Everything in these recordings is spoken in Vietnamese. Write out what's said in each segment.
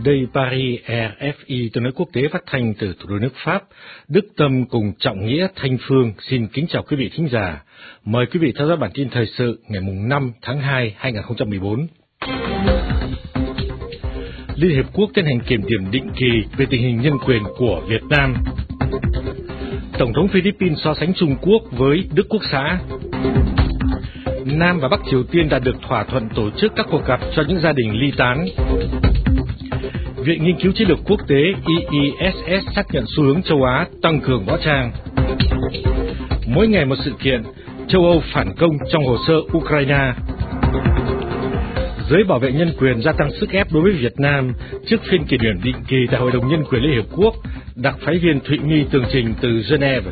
đây Paris, RFI, tiếng nói quốc tế phát thanh từ thủ đô nước Pháp. Đức Tâm cùng Trọng Nghĩa, Thanh Phương xin kính chào quý vị thính giả. Mời quý vị theo dõi bản tin thời sự ngày 5 tháng 2, 2014. Liên Hiệp Quốc tiến hành kiểm điểm định kỳ về tình hình nhân quyền của Việt Nam. Tổng thống Philippines so sánh Trung Quốc với Đức Quốc xã. Nam và Bắc Triều Tiên đạt được thỏa thuận tổ chức các cuộc gặp cho những gia đình ly tán. Viện Nghiên cứu Chiến lược Quốc tế IISS xác nhận xu hướng châu Á tăng cường võ trang. Mỗi ngày một sự kiện, châu Âu phản công trong hồ sơ Ukraine. Giới bảo vệ nhân quyền gia tăng sức ép đối với Việt Nam trước phiên kiểm điểm định kỳ tại Hội đồng Nhân quyền Liên Hiệp Quốc, đặc phái viên Thụy My tường trình từ Geneva.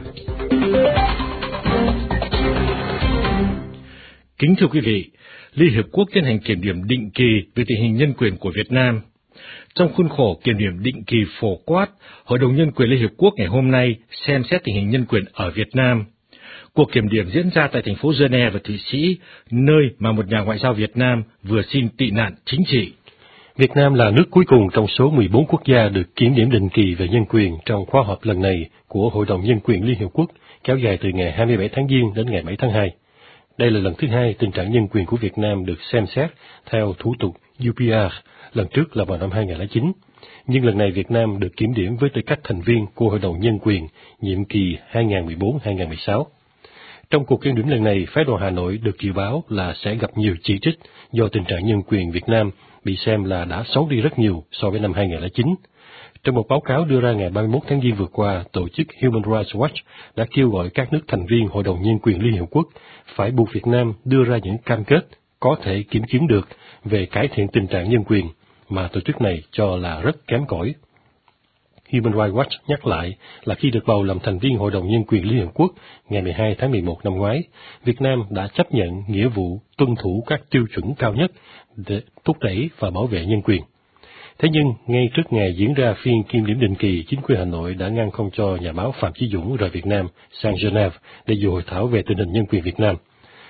Kính thưa quý vị, Liên Hiệp Quốc tiến hành kiểm điểm định kỳ về tình hình nhân quyền của Việt Nam. Trong khuôn khổ kiểm điểm định kỳ phổ quát, Hội đồng Nhân quyền Liên Hiệp Quốc ngày hôm nay xem xét tình hình nhân quyền ở Việt Nam. Cuộc kiểm điểm diễn ra tại thành phố Geneva, Thụy Sĩ, nơi mà một nhà ngoại giao Việt Nam vừa xin tị nạn chính trị. Việt Nam là nước cuối cùng trong số 14 quốc gia được kiểm điểm định kỳ về nhân quyền trong khóa họp lần này của Hội đồng Nhân quyền Liên Hiệp Quốc, kéo dài từ ngày 27 tháng Giêng đến ngày 7 tháng 2. Đây là lần thứ hai tình trạng nhân quyền của Việt Nam được xem xét theo thủ tục UPR, lần trước là vào năm 2009. Nhưng lần này Việt Nam được kiểm điểm với tư cách thành viên của Hội đồng Nhân quyền nhiệm kỳ 2014-2016. Trong cuộc kiểm điểm lần này, phái đoàn Hà Nội được dự báo là sẽ gặp nhiều chỉ trích do tình trạng nhân quyền Việt Nam bị xem là đã xấu đi rất nhiều so với năm 2009. Trong một báo cáo đưa ra ngày 31 tháng Giêng vừa qua, tổ chức Human Rights Watch đã kêu gọi các nước thành viên Hội đồng Nhân quyền Liên Hiệp Quốc phải buộc Việt Nam đưa ra những cam kết có thể kiểm chứng được về cải thiện tình trạng nhân quyền mà tổ chức này cho là rất kém cỏi. Human Rights Watch nhắc lại là khi được bầu làm thành viên Hội đồng Nhân quyền Liên Hiệp Quốc ngày 12 tháng 11 năm ngoái, Việt Nam đã chấp nhận nghĩa vụ tuân thủ các tiêu chuẩn cao nhất để thúc đẩy và bảo vệ nhân quyền. Thế nhưng, ngay trước ngày diễn ra phiên kiểm điểm định kỳ, chính quyền Hà Nội đã ngăn không cho nhà báo Phạm Chí Dũng rời Việt Nam sang Geneva để dự hội thảo về tình hình nhân quyền Việt Nam.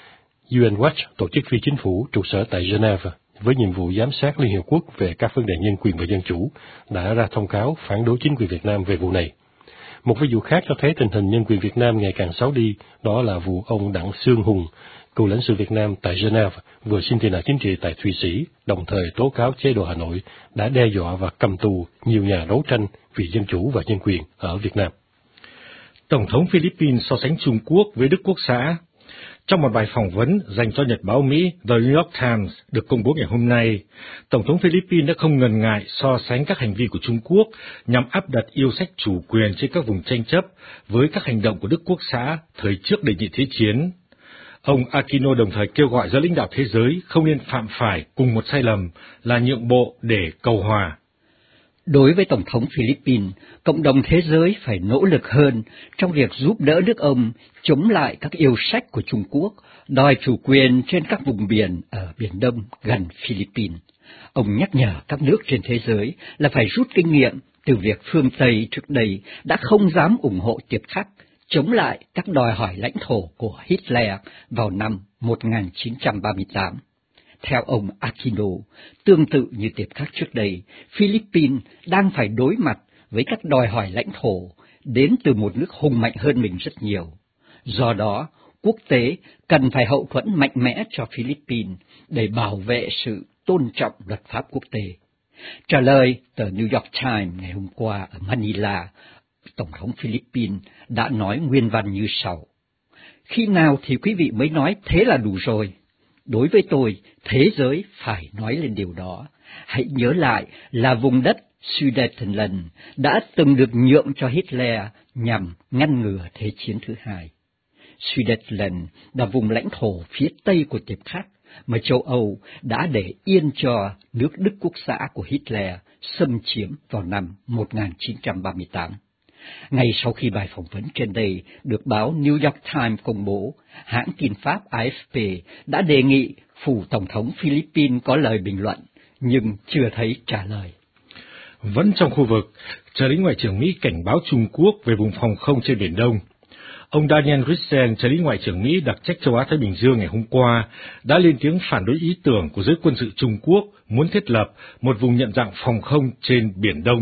UN Watch, tổ chức phi chính phủ trụ sở tại Geneva, với nhiệm vụ giám sát Liên Hiệp Quốc về các vấn đề nhân quyền và dân chủ, đã ra thông cáo phản đối chính quyền Việt Nam về vụ này. Một ví dụ khác cho thấy tình hình nhân quyền Việt Nam ngày càng xấu đi, đó là vụ ông Đặng Xương Hùng, cựu lãnh sự Việt Nam tại Geneva, vừa xin tị nạn chính trị tại Thụy Sĩ, đồng thời tố cáo chế độ Hà Nội đã đe dọa và cầm tù nhiều nhà đấu tranh vì dân chủ và nhân quyền ở Việt Nam. Tổng thống Philippines so sánh Trung Quốc với Đức Quốc xã. Trong một bài phỏng vấn dành cho nhật báo Mỹ The New York Times được công bố ngày hôm nay, Tổng thống Philippines đã không ngần ngại so sánh các hành vi của Trung Quốc nhằm áp đặt yêu sách chủ quyền trên các vùng tranh chấp với các hành động của Đức Quốc xã thời trước đệ nhị thế chiến. Ông Aquino đồng thời kêu gọi giới lãnh đạo thế giới không nên phạm phải cùng một sai lầm là nhượng bộ để cầu hòa. Đối với Tổng thống Philippines, cộng đồng thế giới phải nỗ lực hơn trong việc giúp đỡ nước ông chống lại các yêu sách của Trung Quốc, đòi chủ quyền trên các vùng biển ở Biển Đông gần Philippines. Ông nhắc nhở các nước trên thế giới là phải rút kinh nghiệm từ việc phương Tây trước đây đã không dám ủng hộ Tiệp Khắc, chống lại các đòi hỏi lãnh thổ của Hitler vào năm 1938. Theo ông Aquino, tương tự như Tiệp Khắc trước đây, Philippines đang phải đối mặt với các đòi hỏi lãnh thổ đến từ một nước hùng mạnh hơn mình rất nhiều. Do đó, quốc tế cần phải hậu thuẫn mạnh mẽ cho Philippines để bảo vệ sự tôn trọng luật pháp quốc tế. Trả lời tờ New York Times ngày hôm qua ở Manila, Tổng thống Philippines đã nói nguyên văn như sau: Khi nào thì quý vị mới nói thế là đủ rồi? Đối với tôi, thế giới phải nói lên điều đó. Hãy nhớ lại là vùng đất Sudetenland đã từng được nhượng cho Hitler nhằm ngăn ngừa Thế chiến thứ hai. Sudetenland là vùng lãnh thổ phía tây của Tiệp Khắc mà châu Âu đã để yên cho nước Đức Quốc xã của Hitler xâm chiếm vào năm 1938. Ngay sau khi bài phỏng vấn trên đây được báo New York Times công bố, hãng tin Pháp AFP đã đề nghị phủ Tổng thống Philippines có lời bình luận, nhưng chưa thấy trả lời. Vẫn trong khu vực, trợ lý Ngoại trưởng Mỹ cảnh báo Trung Quốc về vùng phòng không trên Biển Đông. Ông Daniel Ritsen, trợ lý Ngoại trưởng Mỹ đặc trách châu Á-Thái Bình Dương ngày hôm qua, đã lên tiếng phản đối ý tưởng của giới quân sự Trung Quốc muốn thiết lập một vùng nhận dạng phòng không trên Biển Đông.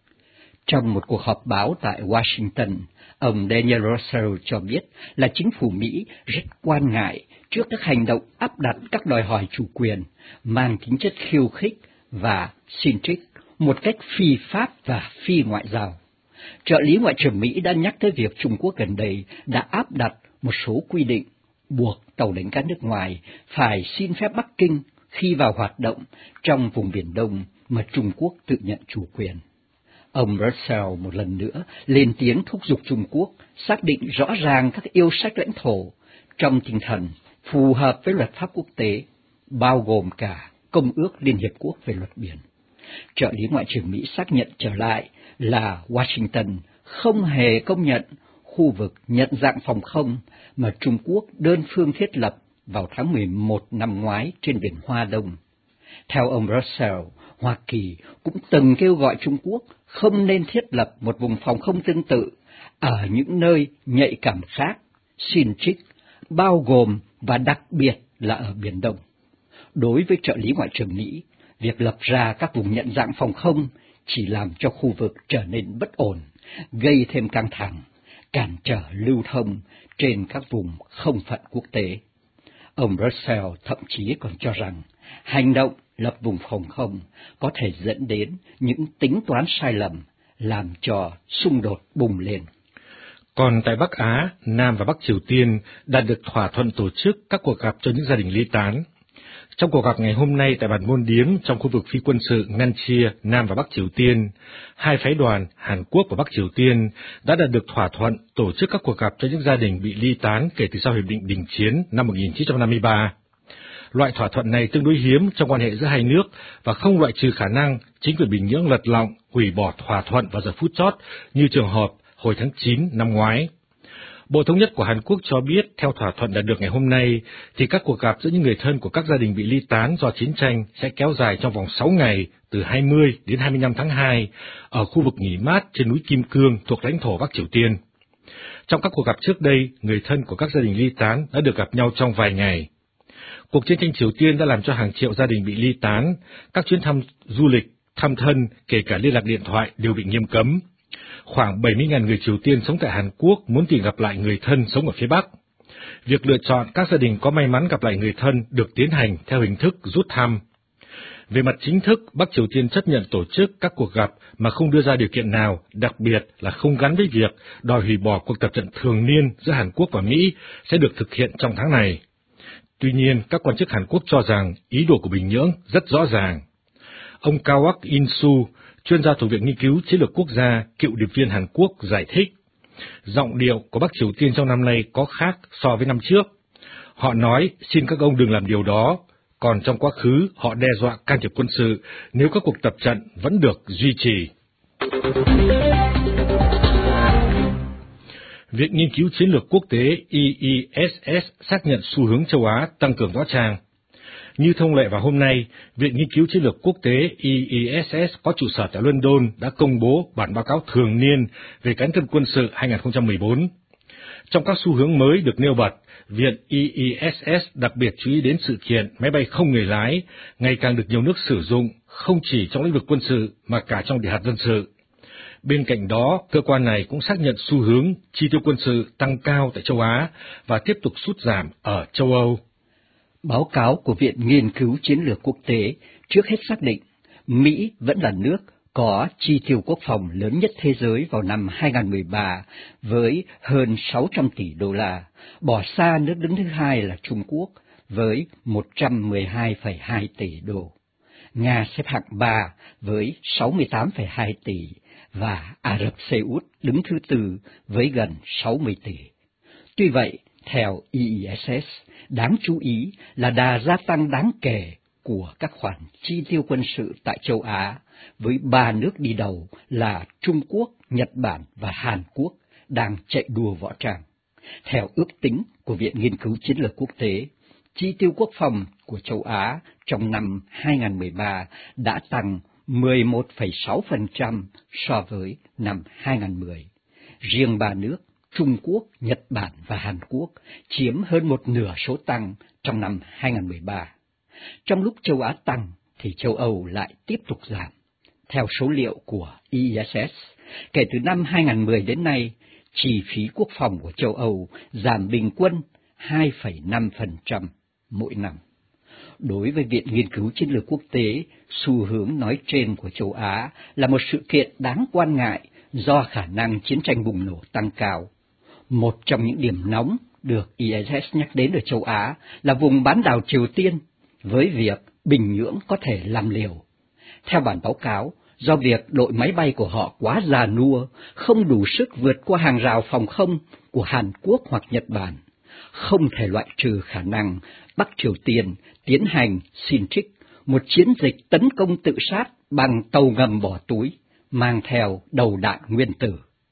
Trong một cuộc họp báo tại Washington, ông Daniel Russell cho biết là chính phủ Mỹ rất quan ngại trước các hành động áp đặt các đòi hỏi chủ quyền mang tính chất khiêu khích và xin trích một cách phi pháp và phi ngoại giao. Trợ lý Ngoại trưởng Mỹ đã nhắc tới việc Trung Quốc gần đây đã áp đặt một số quy định buộc tàu đánh cá nước ngoài phải xin phép Bắc Kinh khi vào hoạt động trong vùng Biển Đông mà Trung Quốc tự nhận chủ quyền. Ông Russell một lần nữa lên tiếng thúc giục Trung Quốc xác định rõ ràng các yêu sách lãnh thổ trong tinh thần phù hợp với luật pháp quốc tế, bao gồm cả Công ước Liên Hiệp Quốc về luật biển. Trợ lý Ngoại trưởng Mỹ xác nhận trở lại là Washington không hề công nhận khu vực nhận dạng phòng không mà Trung Quốc đơn phương thiết lập vào tháng 11 năm ngoái trên biển Hoa Đông. Theo ông Russell, Hoa Kỳ cũng từng kêu gọi Trung Quốc không nên thiết lập một vùng phòng không tương tự ở những nơi nhạy cảm khác, xin trích, bao gồm và đặc biệt là ở Biển Đông. Đối với trợ lý Ngoại trưởng Mỹ, việc lập ra các vùng nhận dạng phòng không chỉ làm cho khu vực trở nên bất ổn, gây thêm căng thẳng, cản trở lưu thông trên các vùng không phận quốc tế. Ông Russell thậm chí còn cho rằng hành động lập vùng phòng không có thể dẫn đến những tính toán sai lầm, làm cho xung đột bùng lên. Còn tại Bắc Á, Nam và Bắc Triều Tiên đạt được thỏa thuận tổ chức các cuộc gặp cho những gia đình ly tán. Trong cuộc gặp ngày hôm nay tại bản Môn Điếm trong khu vực phi quân sự ngăn chia Nam và Bắc Triều Tiên, hai phái đoàn Hàn Quốc và Bắc Triều Tiên đã đạt được thỏa thuận tổ chức các cuộc gặp cho những gia đình bị ly tán kể từ sau Hiệp định Đình Chiến năm 1953. Loại thỏa thuận này tương đối hiếm trong quan hệ giữa hai nước và không loại trừ khả năng chính quyền Bình Nhưỡng lật lọng hủy bỏ thỏa thuận vào giờ phút chót như trường hợp hồi tháng 9 năm ngoái. Bộ Thống nhất của Hàn Quốc cho biết theo thỏa thuận đạt được ngày hôm nay thì các cuộc gặp giữa những người thân của các gia đình bị ly tán do chiến tranh sẽ kéo dài trong vòng 6 ngày từ 20 đến 25 tháng 2 ở khu vực nghỉ mát trên núi Kim Cương thuộc lãnh thổ Bắc Triều Tiên. Trong các cuộc gặp trước đây, người thân của các gia đình ly tán đã được gặp nhau trong vài ngày. Cuộc chiến tranh Triều Tiên đã làm cho hàng triệu gia đình bị ly tán, các chuyến thăm du lịch, thăm thân, kể cả liên lạc điện thoại đều bị nghiêm cấm. Khoảng 70.000 người Triều Tiên sống tại Hàn Quốc muốn tìm gặp lại người thân sống ở phía Bắc. Việc lựa chọn các gia đình có may mắn gặp lại người thân được tiến hành theo hình thức rút thăm. Về mặt chính thức, Bắc Triều Tiên chấp nhận tổ chức các cuộc gặp mà không đưa ra điều kiện nào, đặc biệt là không gắn với việc đòi hủy bỏ cuộc tập trận thường niên giữa Hàn Quốc và Mỹ sẽ được thực hiện trong tháng này. Tuy nhiên, các quan chức Hàn Quốc cho rằng ý đồ của Bình Nhưỡng rất rõ ràng. Ông Kawak In-su, chuyên gia thuộc Viện Nghiên cứu Chiến lược Quốc gia, cựu điệp viên Hàn Quốc giải thích, giọng điệu của Bắc Triều Tiên trong năm nay có khác so với năm trước. Họ nói xin các ông đừng làm điều đó, còn trong quá khứ họ đe dọa can thiệp quân sự nếu các cuộc tập trận vẫn được duy trì. Viện Nghiên cứu Chiến lược Quốc tế IESS xác nhận xu hướng châu Á tăng cường võ trang. Như thông lệ vào hôm nay, Viện Nghiên cứu Chiến lược Quốc tế IESS có trụ sở tại London đã công bố bản báo cáo thường niên về cán cân quân sự 2014. Trong các xu hướng mới được nêu bật, Viện IESS đặc biệt chú ý đến sự kiện máy bay không người lái ngày càng được nhiều nước sử dụng, không chỉ trong lĩnh vực quân sự mà cả trong địa hạt dân sự. Bên cạnh đó, cơ quan này cũng xác nhận xu hướng chi tiêu quân sự tăng cao tại châu Á và tiếp tục sút giảm ở châu Âu. Báo cáo của Viện Nghiên cứu Chiến lược Quốc tế trước hết xác định Mỹ vẫn là nước có chi tiêu quốc phòng lớn nhất thế giới vào năm 2013 với hơn 600 tỷ đô la, bỏ xa nước đứng thứ hai là Trung Quốc với 112,2 tỷ đô. Nga xếp hạng 3 với 68,2 tỷ và Ả Rập Xê Út đứng thứ tư với gần 60 tỷ. Tuy vậy, theo IESS, đáng chú ý là đà gia tăng đáng kể của các khoản chi tiêu quân sự tại châu Á, với 3 nước đi đầu là Trung Quốc, Nhật Bản và Hàn Quốc đang chạy đua võ trang. Theo ước tính của Viện Nghiên cứu Chiến lược Quốc tế, chi tiêu quốc phòng của châu Á trong năm 2013 đã tăng 11,6% so với năm 2010. Riêng 3 nước Trung Quốc, Nhật Bản và Hàn Quốc chiếm hơn một nửa số tăng trong năm 2013. Trong lúc châu Á tăng thì châu Âu lại tiếp tục giảm. Theo số liệu của ISS, kể từ năm 2010 đến nay, chi phí quốc phòng của châu Âu giảm bình quân 2,5% mỗi năm. Đối với Viện Nghiên cứu Chiến lược Quốc tế, xu hướng nói trên của châu Á là một sự kiện đáng quan ngại do khả năng chiến tranh bùng nổ tăng cao. Một trong những điểm nóng được ISS nhắc đến ở châu Á là vùng bán đảo Triều Tiên, với việc Bình Nhưỡng có thể làm liều. Theo bản báo cáo, do việc đội máy bay của họ quá già nua, không đủ sức vượt qua hàng rào phòng không của Hàn Quốc hoặc Nhật Bản, không thể loại trừ khả năng Bắc Triều Tiên tiến hành Sintrix, một chiến dịch tấn công tự sát bằng tàu ngầm bỏ túi, mang theo đầu đạn nguyên tử.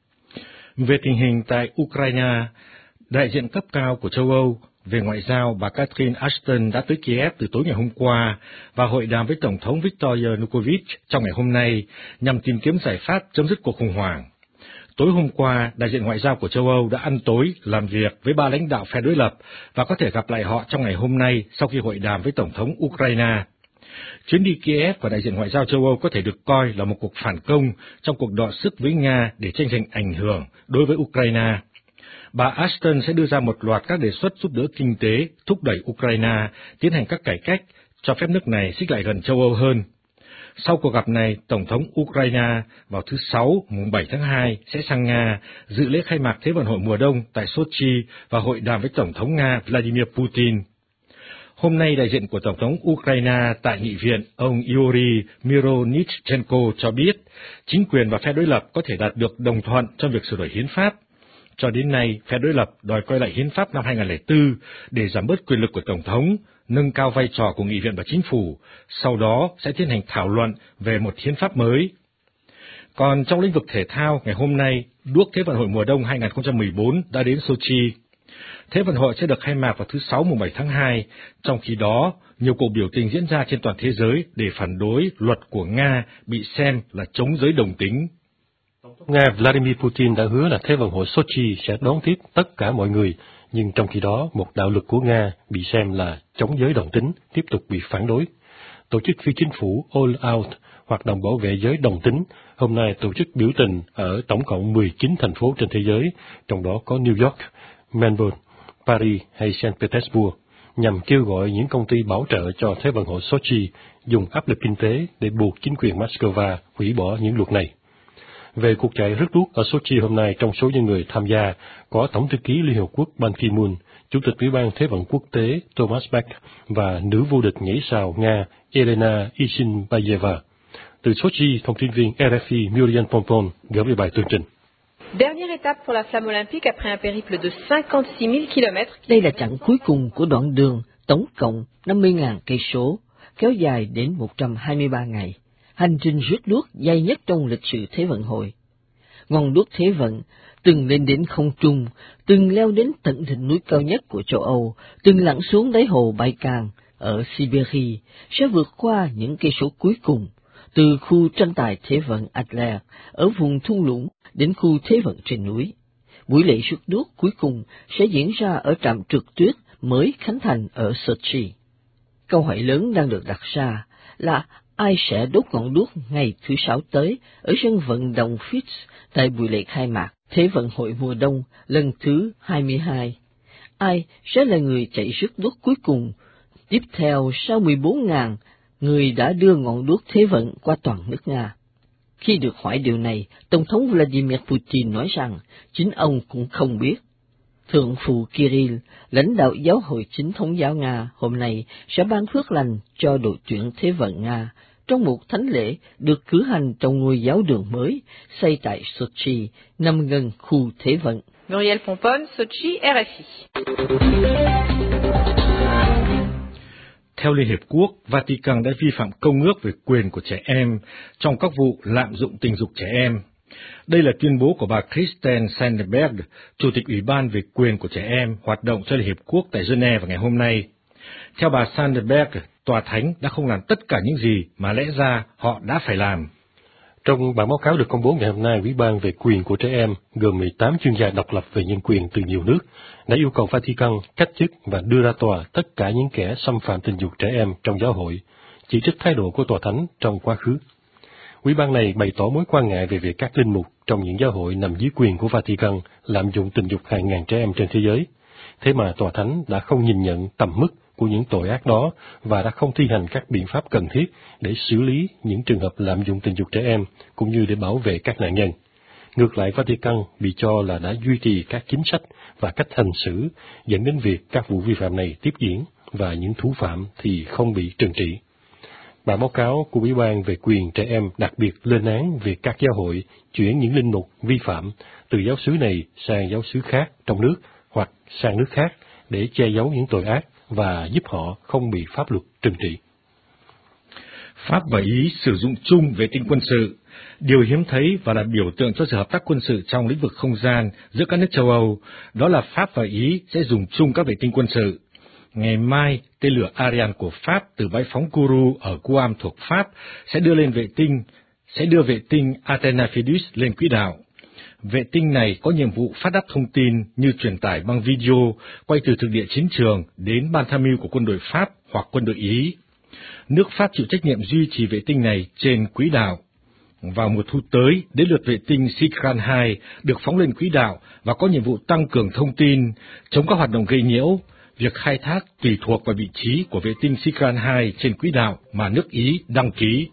Về tình hình tại Ukraine, đại diện cấp cao của châu Âu về ngoại giao bà Catherine Ashton đã tới Kiev từ tối ngày hôm qua và hội đàm với Tổng thống Viktor Yanukovych trong ngày hôm nay nhằm tìm kiếm giải pháp chấm dứt cuộc khủng hoảng. Tối hôm qua, đại diện ngoại giao của châu Âu đã ăn tối, làm việc với ba lãnh đạo phe đối lập và có thể gặp lại họ trong ngày hôm nay sau khi hội đàm với Tổng thống Ukraine. Chuyến đi Kiev của đại diện ngoại giao châu Âu có thể được coi là một cuộc phản công trong cuộc đọ sức với Nga để tranh giành ảnh hưởng đối với Ukraine. Bà Ashton sẽ đưa ra một loạt các đề xuất giúp đỡ kinh tế, thúc đẩy Ukraine tiến hành các cải cách, cho phép nước này xích lại gần châu Âu hơn. Sau cuộc gặp này, Tổng thống Ukraine vào thứ Sáu, mùng 7 tháng 2 sẽ sang Nga dự lễ khai mạc Thế vận hội mùa đông tại Sochi và hội đàm với Tổng thống Nga Vladimir Putin. Hôm nay, đại diện của Tổng thống Ukraine tại Nghị viện, ông Yuri Mironitchenko cho biết, chính quyền và phe đối lập có thể đạt được đồng thuận trong việc sửa đổi hiến pháp. Cho đến nay, phe đối lập đòi quay lại hiến pháp năm 2004 để giảm bớt quyền lực của Tổng thống, nâng cao vai trò của Nghị viện và Chính phủ, sau đó sẽ tiến hành thảo luận về một hiến pháp mới. Còn trong lĩnh vực thể thao, ngày hôm nay, đuốc Thế vận hội mùa đông 2014 đã đến Sochi. Thế vận hội sẽ được khai mạc vào thứ Sáu mùng 7 tháng 2, trong khi đó, nhiều cuộc biểu tình diễn ra trên toàn thế giới để phản đối luật của Nga bị xem là chống giới đồng tính. Nga Vladimir Putin đã hứa là Thế vận hội Sochi sẽ đón tiếp tất cả mọi người, nhưng trong khi đó, một đạo luật của Nga bị xem là chống giới đồng tính tiếp tục bị phản đối. Tổ chức phi chính phủ All Out, hoạt động bảo vệ giới đồng tính, hôm nay tổ chức biểu tình ở tổng cộng 19 thành phố trên thế giới, trong đó có New York, Melbourne, Paris hay Saint Petersburg, nhằm kêu gọi những công ty bảo trợ cho Thế vận hội Sochi dùng áp lực kinh tế để buộc chính quyền Moscow hủy bỏ những luật này. Về cuộc chạy rước đuốc ở Sochi hôm nay, trong số những người tham gia có Tổng thư ký Liên Hợp Quốc Ban Ki-moon, Chủ tịch Ủy ban Thế vận Quốc tế Thomas Bach và nữ vô địch nhảy sào Nga Elena Isinbayeva. Từ Sochi, thông tin viên RFI Muriel Pompon gửi về bài tường trình. Dernière étape pour la flamme olympique après un périple de 56.000 km. Đây là chặng cuối cùng của đoạn đường tổng cộng 50.000 cây số, kéo dài đến 123 ngày. Hành trình rước đuốc dài nhất trong lịch sử Thế vận hội. Ngọn đuốc Thế vận từng lên đến không trung, từng leo đến tận đỉnh núi cao nhất của châu Âu, từng lặn xuống đáy hồ Baikal ở Siberia, sẽ vượt qua những cây số cuối cùng, từ khu tranh tài Thế vận Adler ở vùng thung lũng đến khu Thế vận trên núi. Buổi lễ rước đuốc cuối cùng sẽ diễn ra ở trạm trượt tuyết mới khánh thành ở Sochi. Câu hỏi lớn đang được đặt ra là ai sẽ đốt ngọn đuốc ngày thứ Sáu tới ở sân vận động Fitz tại buổi lễ khai mạc Thế vận hội mùa đông lần thứ 22. Ai sẽ là người chạy rước đuốc cuối cùng, tiếp theo sau 14.000 người đã đưa ngọn đuốc Thế vận qua toàn nước Nga? Khi được hỏi điều này, Tổng thống Vladimir Putin nói rằng chính ông cũng không biết. Thượng phụ Kirill, lãnh đạo giáo hội chính thống giáo Nga, hôm nay sẽ ban phước lành cho đội tuyển Thế vận Nga trong một thánh lễ được cử hành trong ngôi giáo đường mới xây tại Sochi, nằm gần khu Thế vận. Muriel Pompon, Sochi, RFI. Theo Liên Hiệp Quốc, Vatican đã vi phạm công ước về quyền của trẻ em trong các vụ lạm dụng tình dục trẻ em. Đây là tuyên bố của bà Kristen Sandberg, Chủ tịch Ủy ban về quyền của trẻ em, hoạt động cho Liên Hiệp Quốc tại Geneva vào ngày hôm nay. Theo bà Sandberg, Tòa Thánh đã không làm tất cả những gì mà lẽ ra họ đã phải làm. Trong bản báo cáo được công bố ngày hôm nay, Ủy ban về quyền của trẻ em gồm 18 chuyên gia độc lập về nhân quyền từ nhiều nước đã yêu cầu Vatican cách chức và đưa ra tòa tất cả những kẻ xâm phạm tình dục trẻ em trong giáo hội, chỉ trích thái độ của Tòa Thánh trong quá khứ. Ủy ban này bày tỏ mối quan ngại về việc các linh mục trong những giáo hội nằm dưới quyền của Vatican lạm dụng tình dục hàng ngàn trẻ em trên thế giới. Thế mà Tòa Thánh đã không nhìn nhận tầm mức của những tội ác đó và đã không thi hành các biện pháp cần thiết để xử lý những trường hợp lạm dụng tình dục trẻ em, cũng như để bảo vệ các nạn nhân. Ngược lại, Vatican bị cho là đã duy trì các chính sách và cách hành xử, dẫn đến việc các vụ vi phạm này tiếp diễn và những thủ phạm thì không bị trừng trị. Bản báo cáo của Ủy ban về quyền trẻ em đặc biệt lên án việc các giáo hội chuyển những linh mục vi phạm từ giáo xứ này sang giáo xứ khác trong nước hoặc sang nước khác để che giấu những tội ác và giúp họ không bị pháp luật trừng trị. Pháp và Ý sử dụng chung vệ tinh quân sự, điều hiếm thấy và là biểu tượng cho sự hợp tác quân sự trong lĩnh vực không gian giữa các nước châu Âu, đó là Pháp và Ý sẽ dùng chung các vệ tinh quân sự. Ngày mai, tên lửa Ariane của Pháp từ bãi phóng Kourou ở Guam thuộc Pháp sẽ đưa vệ tinh Athena Phidus lên quỹ đạo. Vệ tinh này có nhiệm vụ phát đáp thông tin như truyền tải băng video quay từ thực địa chiến trường đến ban tham mưu của quân đội Pháp hoặc quân đội Ý. Nước Pháp chịu trách nhiệm duy trì vệ tinh này trên quỹ đạo. Vào mùa thu tới, đến lượt vệ tinh Sikran 2 được phóng lên quỹ đạo và có nhiệm vụ tăng cường thông tin, chống các hoạt động gây nhiễu. Việc khai thác tùy thuộc vào vị trí của vệ tinh Sikran 2 trên quỹ đạo mà nước Ý đăng ký.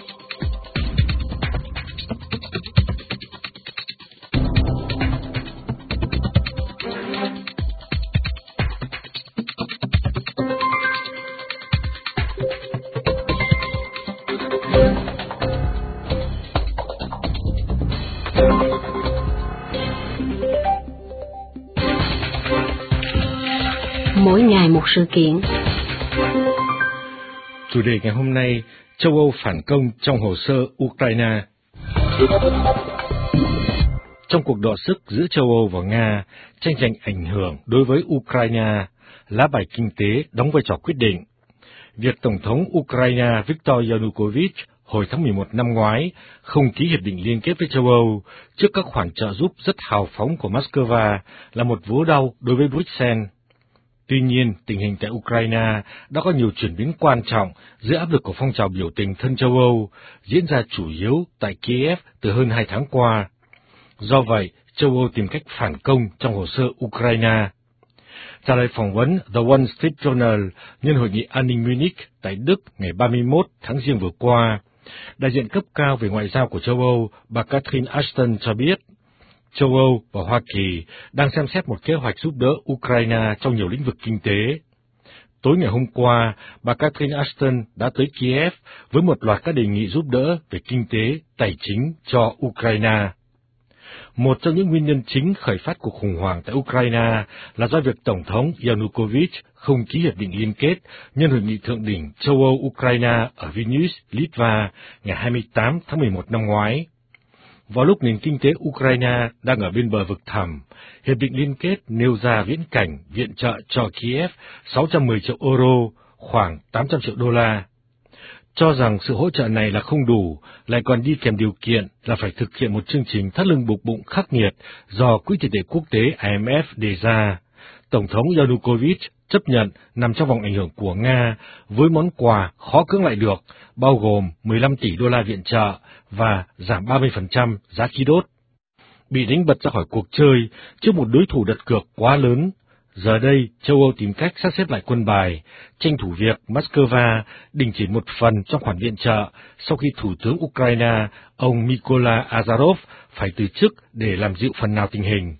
Mỗi ngày một sự kiện. Chủ đề ngày hôm nay, châu Âu phản công trong hồ sơ Ukraine. Trong cuộc đọ sức giữa châu Âu và Nga, tranh giành ảnh hưởng đối với Ukraine, lá bài kinh tế đóng vai trò quyết định. Việc Tổng thống Ukraine Viktor Yanukovych hồi tháng 11 năm ngoái không ký hiệp định liên kết với châu Âu trước các khoản trợ giúp rất hào phóng của Moscow là một vố đau đối với Bruxelles. Tuy nhiên, tình hình tại Ukraine đã có nhiều chuyển biến quan trọng dưới áp lực của phong trào biểu tình thân châu Âu, diễn ra chủ yếu tại Kiev từ hơn 2 tháng qua. Do vậy, châu Âu tìm cách phản công trong hồ sơ Ukraine. Trả lời phỏng vấn The Wall Street Journal nhân hội nghị an ninh Munich tại Đức ngày 31 tháng Giêng vừa qua, đại diện cấp cao về ngoại giao của châu Âu, bà Catherine Ashton cho biết, châu Âu và Hoa Kỳ đang xem xét một kế hoạch giúp đỡ Ukraine trong nhiều lĩnh vực kinh tế. Tối ngày hôm qua, bà Catherine Ashton đã tới Kiev với một loạt các đề nghị giúp đỡ về kinh tế, tài chính cho Ukraine. Một trong những nguyên nhân chính khởi phát cuộc khủng hoảng tại Ukraine là do việc Tổng thống Yanukovych không ký hiệp định liên kết nhân hội nghị thượng đỉnh châu Âu-Ukraine ở Vilnius, Litva ngày 28 tháng 11 năm ngoái. Vào lúc nền kinh tế Ukraine đang ở bên bờ vực thẳm, hiệp định liên kết nêu ra viễn cảnh viện trợ cho Kiev 610 triệu euro, khoảng 800 triệu đô la. Cho rằng sự hỗ trợ này là không đủ, lại còn đi kèm điều kiện là phải thực hiện một chương trình thắt lưng buộc bụng khắc nghiệt do Quỹ tiền tệ quốc tế IMF đề ra. Tổng thống Yanukovych chấp nhận nằm trong vòng ảnh hưởng của Nga với món quà khó cưỡng lại được, bao gồm 15 tỷ đô la viện trợ và giảm 30% giá khí đốt. Bị đánh bật ra khỏi cuộc chơi trước một đối thủ đặt cược quá lớn, giờ đây châu Âu tìm cách sắp xếp lại quân bài, tranh thủ việc Moscow đình chỉ một phần trong khoản viện trợ sau khi Thủ tướng Ukraine ông Mykola Azarov phải từ chức để làm dịu phần nào tình hình.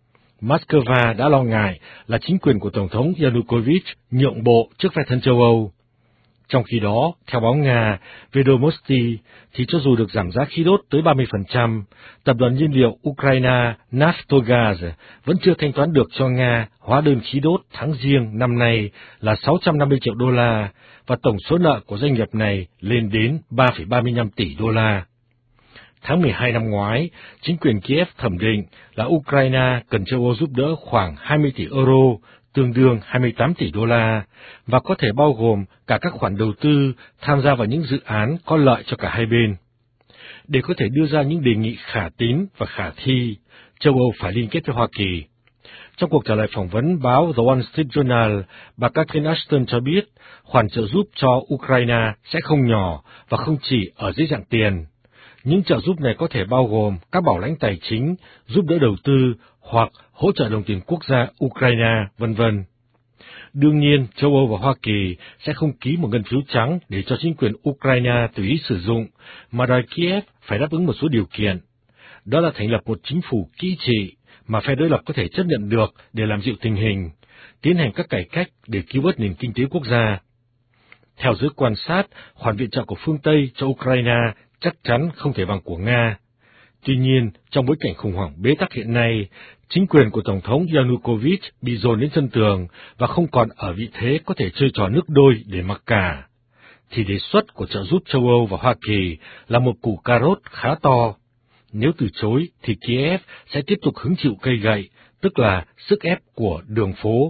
Moscow đã lo ngại là chính quyền của Tổng thống Yanukovych nhượng bộ trước phe thân châu Âu. Trong khi đó, theo báo Nga Vedomosti, thì cho dù được giảm giá khí đốt tới 30%, tập đoàn nhiên liệu Ukraine Naftogaz vẫn chưa thanh toán được cho Nga hóa đơn khí đốt tháng Giêng năm nay là 650 triệu đô la, và tổng số nợ của doanh nghiệp này lên đến 3,35 tỷ đô la. Tháng 12 năm ngoái, chính quyền Kiev thẩm định là Ukraine cần châu Âu giúp đỡ khoảng 20 tỷ euro, tương đương 28 tỷ đô la, và có thể bao gồm cả các khoản đầu tư tham gia vào những dự án có lợi cho cả hai bên. Để có thể đưa ra những đề nghị khả tín và khả thi, châu Âu phải liên kết với Hoa Kỳ. Trong cuộc trả lời phỏng vấn báo The Wall Street Journal, bà Catherine Ashton cho biết khoản trợ giúp cho Ukraine sẽ không nhỏ và không chỉ ở dưới dạng tiền. Những trợ giúp này có thể bao gồm các bảo lãnh tài chính, giúp đỡ đầu tư hoặc hỗ trợ đồng tiền quốc gia Ukraine, v.v. Đương nhiên, châu Âu và Hoa Kỳ sẽ không ký một ngân phiếu trắng để cho chính quyền Ukraine tùy ý sử dụng, mà đòi Kiev phải đáp ứng một số điều kiện. Đó là thành lập một chính phủ kỹ trị mà phe đối lập có thể chấp nhận được để làm dịu tình hình, tiến hành các cải cách để cứu vớt nền kinh tế quốc gia. Theo giới quan sát, khoản viện trợ của phương Tây cho Ukraine chắc chắn không thể bằng của Nga. Tuy nhiên, trong bối cảnh khủng hoảng bế tắc hiện nay, chính quyền của Tổng thống Yanukovych bị dồn đến chân tường và không còn ở vị thế có thể chơi trò nước đôi để mặc cả. Thì đề xuất của trợ giúp châu Âu và Hoa Kỳ là một củ cà rốt khá to. Nếu từ chối thì Kiev sẽ tiếp tục hứng chịu cây gậy, tức là sức ép của đường phố.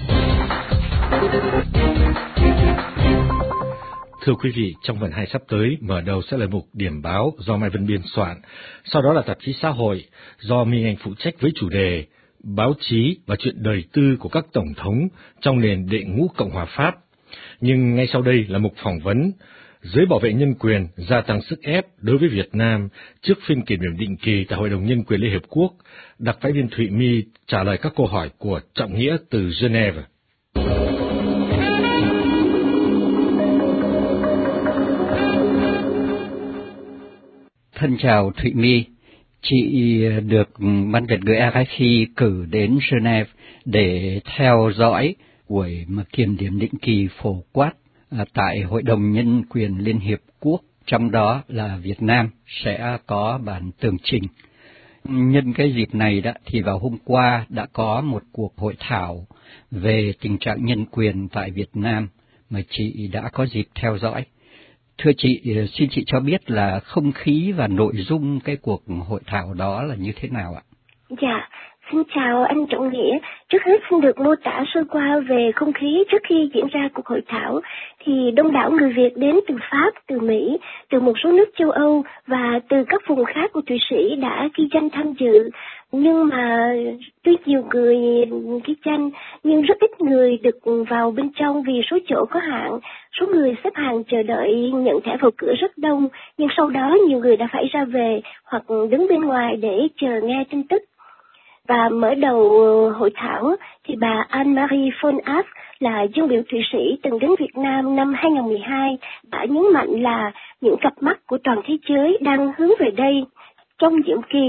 Thưa quý vị, trong phần 2 sắp tới, mở đầu sẽ là mục điểm báo do Mai Vân Biên soạn, sau đó là tạp chí xã hội do Minh Anh phụ trách với chủ đề báo chí và chuyện đời tư của các tổng thống trong nền đệ ngũ Cộng hòa Pháp. Nhưng ngay sau đây là mục phỏng vấn giới bảo vệ nhân quyền gia tăng sức ép đối với Việt Nam trước phiên kiểm điểm định kỳ tại Hội đồng Nhân quyền Liên Hiệp Quốc. Đặc phái viên Thụy My trả lời các câu hỏi của Trọng Nghĩa từ Geneva. Thân chào Thụy My, chị được Ban Việt ngữ RFI cử đến Geneva để theo dõi buổi kiểm điểm định kỳ phổ quát tại Hội đồng Nhân quyền Liên Hiệp Quốc, trong đó là Việt Nam sẽ có bản tường trình. Nhân cái dịp này thì vào hôm qua đã có một cuộc hội thảo về tình trạng nhân quyền tại Việt Nam mà chị đã có dịp theo dõi. Thưa chị, xin chị cho biết là không khí và nội dung cái cuộc hội thảo đó là như thế nào ạ? Dạ, xin chào anh Trọng Nghĩa. Trước hết xin được mô tả sơ qua về không khí trước khi diễn ra cuộc hội thảo. Thì đông đảo người Việt đến từ Pháp, từ Mỹ, từ một số nước châu Âu và từ các vùng khác của Thụy Sĩ đã ghi danh tham dự. Nhưng mà tuy nhiều người ghi danh nhưng rất ít người được vào bên trong vì số chỗ có hạn. Số người xếp hàng chờ đợi nhận thẻ vào cửa rất đông, nhưng sau đó nhiều người đã phải ra về hoặc đứng bên ngoài để chờ nghe tin tức. Và mở đầu hội thảo thì bà Anne-Marie von Asch là dân biểu Thụy Sĩ từng đến Việt Nam năm 2012 đã nhấn mạnh là những cặp mắt của toàn thế giới đang hướng về đây. Trong nhiệm kỳ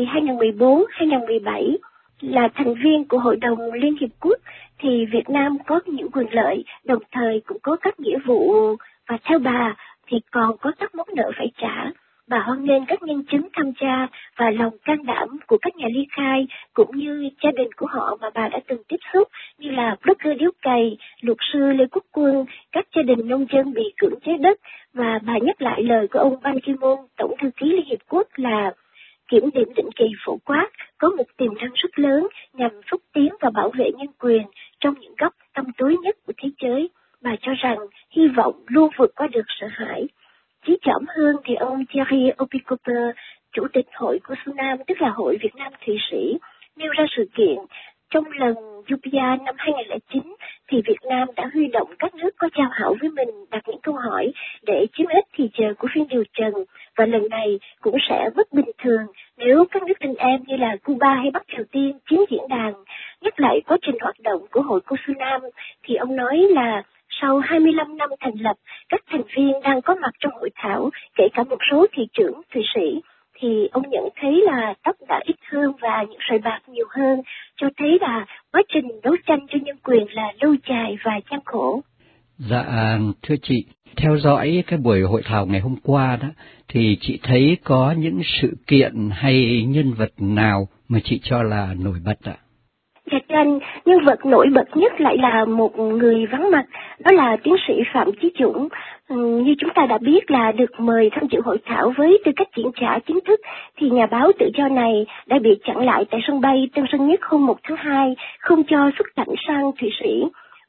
2014-2017 là thành viên của Hội đồng Liên Hiệp Quốc thì Việt Nam có những quyền lợi, đồng thời cũng có các nghĩa vụ và theo bà thì còn có các món nợ phải trả. Bà hoan nghênh các nhân chứng tham gia và lòng can đảm của các nhà ly khai cũng như gia đình của họ mà bà đã từng tiếp xúc như là blogger Điếu Cày, luật sư Lê Quốc Quân, các gia đình nông dân bị cưỡng chế đất. Và bà nhắc lại lời của ông Ban Ki-moon, Tổng thư ký Liên Hiệp Quốc là kiểm điểm định kỳ phổ quát có một tiềm năng rất lớn nhằm xúc tiến và bảo vệ nhân quyền trong những góc tăm tối nhất của thế giới. Bà cho rằng hy vọng luôn vượt qua được sợ hãi. Chí chỏm hơn thì ông Thierry Opicoper, Chủ tịch Hội của Sunam, tức là Hội Việt Nam Thụy Sĩ, nêu ra sự kiện trong lần Jupia năm 2009 thì Việt Nam đã huy động các nước có giao hảo với mình đặt những câu hỏi để chiếm hết thì giờ của phiên điều trần, và lần này cũng sẽ bất bình thường nếu các nước anh em như là Cuba hay Bắc Triều Tiên chiếm diễn đàn. Nhắc lại quá trình hoạt động của Hội của Sunam thì ông nói là sau 25 năm thành lập, các thành viên đang có mặt trong hội thảo, kể cả một số thị trưởng Thụy Sĩ, thì ông nhận thấy là tóc đã ít hơn và những sợi bạc nhiều hơn, cho thấy là quá trình đấu tranh cho nhân quyền là lâu dài và gian khổ. Dạ, thưa chị, theo dõi cái buổi hội thảo ngày hôm qua đó, thì chị thấy có những sự kiện hay nhân vật nào mà chị cho là nổi bật ạ? Dạ tranh, nhân vật nổi bật nhất lại là một người vắng mặt, đó là tiến sĩ Phạm Chí Dũng. Như chúng ta đã biết là được mời tham dự hội thảo với tư cách diễn giả chính thức, thì nhà báo tự do này đã bị chặn lại tại sân bay Tân Sơn Nhất hôm 1 tháng 2, không cho xuất cảnh sang Thụy Sĩ.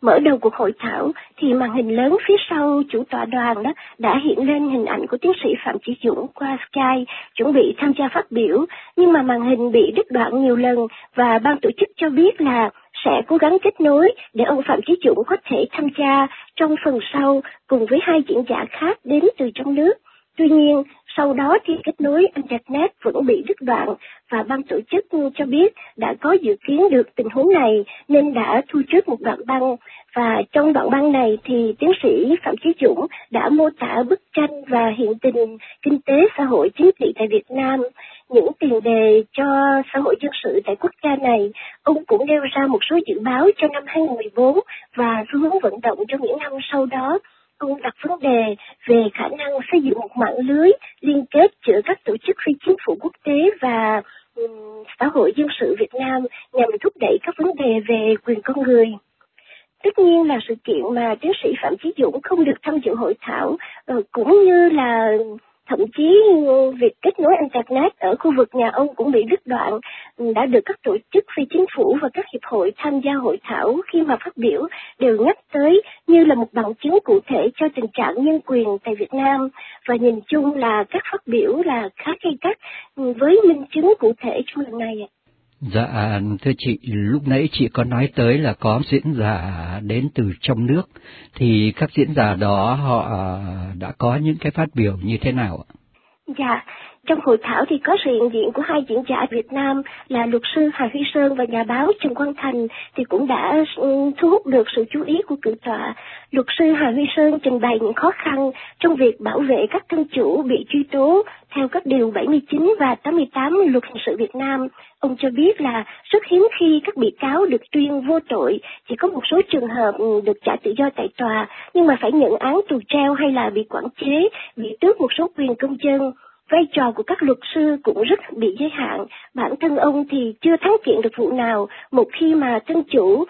Mở đầu cuộc hội thảo thì màn hình lớn phía sau chủ tọa đoàn đó đã hiện lên hình ảnh của tiến sĩ Phạm Chí Dũng qua Skype chuẩn bị tham gia phát biểu, nhưng mà màn hình bị đứt đoạn nhiều lần và ban tổ chức cho biết là sẽ cố gắng kết nối để ông Phạm Chí Dũng có thể tham gia trong phần sau cùng với hai diễn giả khác đến từ trong nước. Tuy nhiên, sau đó thì kết nối Internet vẫn bị đứt đoạn và ban tổ chức cho biết đã có dự kiến được tình huống này nên đã thu trước một đoạn băng. Và trong đoạn băng này thì tiến sĩ Phạm Chí Dũng đã mô tả bức tranh và hiện tình kinh tế xã hội chính trị tại Việt Nam, những tiền đề cho xã hội dân sự tại quốc gia này. Ông cũng nêu ra một số dự báo cho năm 2014 và xu hướng vận động trong những năm sau đó. Ông đặt vấn đề về khả năng xây dựng một mạng lưới liên kết giữa các tổ chức phi chính phủ quốc tế và xã hội dân sự Việt Nam nhằm thúc đẩy các vấn đề về quyền con người. Tất nhiên là sự kiện mà tiến sĩ Phạm Chí Dũng không được tham dự hội thảo, cũng như là thậm chí việc kết nối Internet ở khu vực nhà ông cũng bị đứt đoạn, đã được các tổ chức phi chính phủ và các hiệp hội tham gia hội thảo khi mà phát biểu đều nhắc tới như là một bằng chứng cụ thể cho tình trạng nhân quyền tại Việt Nam, và nhìn chung là các phát biểu là khá gay gắt với minh chứng cụ thể trong lần này. Dạ, thưa chị, lúc nãy chị có nói tới là có diễn giả đến từ trong nước, thì các diễn giả đó họ đã có những cái phát biểu như thế nào ạ? Dạ, trong hội thảo thì có sự hiện diện của hai diễn giả Việt Nam là luật sư Hà Huy Sơn và nhà báo Trần Quang Thành thì cũng đã thu hút được sự chú ý của cử tọa. Luật sư Hà Huy Sơn trình bày những khó khăn trong việc bảo vệ các thân chủ bị truy tố theo các điều 79 và 88 Luật Hình sự Việt Nam. Ông cho biết là rất hiếm khi các bị cáo được tuyên vô tội, chỉ có một số trường hợp được trả tự do tại tòa, nhưng mà phải nhận án tù treo hay là bị quản chế, bị tước một số quyền công dân. Vai trò của các luật sư cũng rất bị giới hạn. Bản thân ông thì chưa thắng kiện được vụ nào một khi mà thân chủ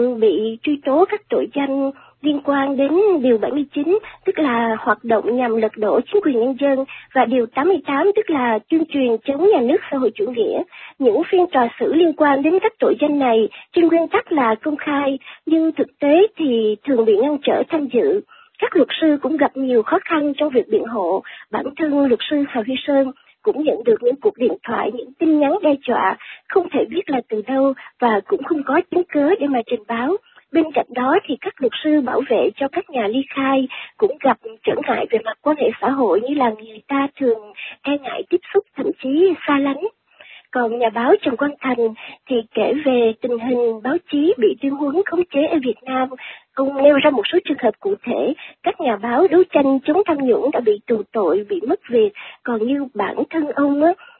bị truy tố các tội danh liên quan đến điều 79, tức là hoạt động nhằm lật đổ chính quyền nhân dân, và điều 88, tức là tuyên truyền chống nhà nước xã hội chủ nghĩa. Những phiên tòa xử liên quan đến các tội danh này trên nguyên tắc là công khai, nhưng thực tế thì thường bị ngăn trở tham dự. Các luật sư cũng gặp nhiều khó khăn trong việc biện hộ. Bản thân luật sư Hà Huy Sơn cũng nhận được những cuộc điện thoại, những tin nhắn đe dọa, không thể biết là từ đâu và cũng không có chứng cớ để mà trình báo. Bên cạnh đó thì các luật sư bảo vệ cho các nhà ly khai cũng gặp trở ngại về mặt quan hệ xã hội, như là người ta thường e ngại tiếp xúc, thậm chí xa lánh. Còn nhà báo Trần Quang Thành thì kể về tình hình báo chí bị tuyên huấn khống chế ở Việt Nam. Ông nêu ra một số trường hợp cụ thể, các nhà báo đấu tranh chống tham nhũng đã bị tù tội, bị mất việc, còn như bản thân ông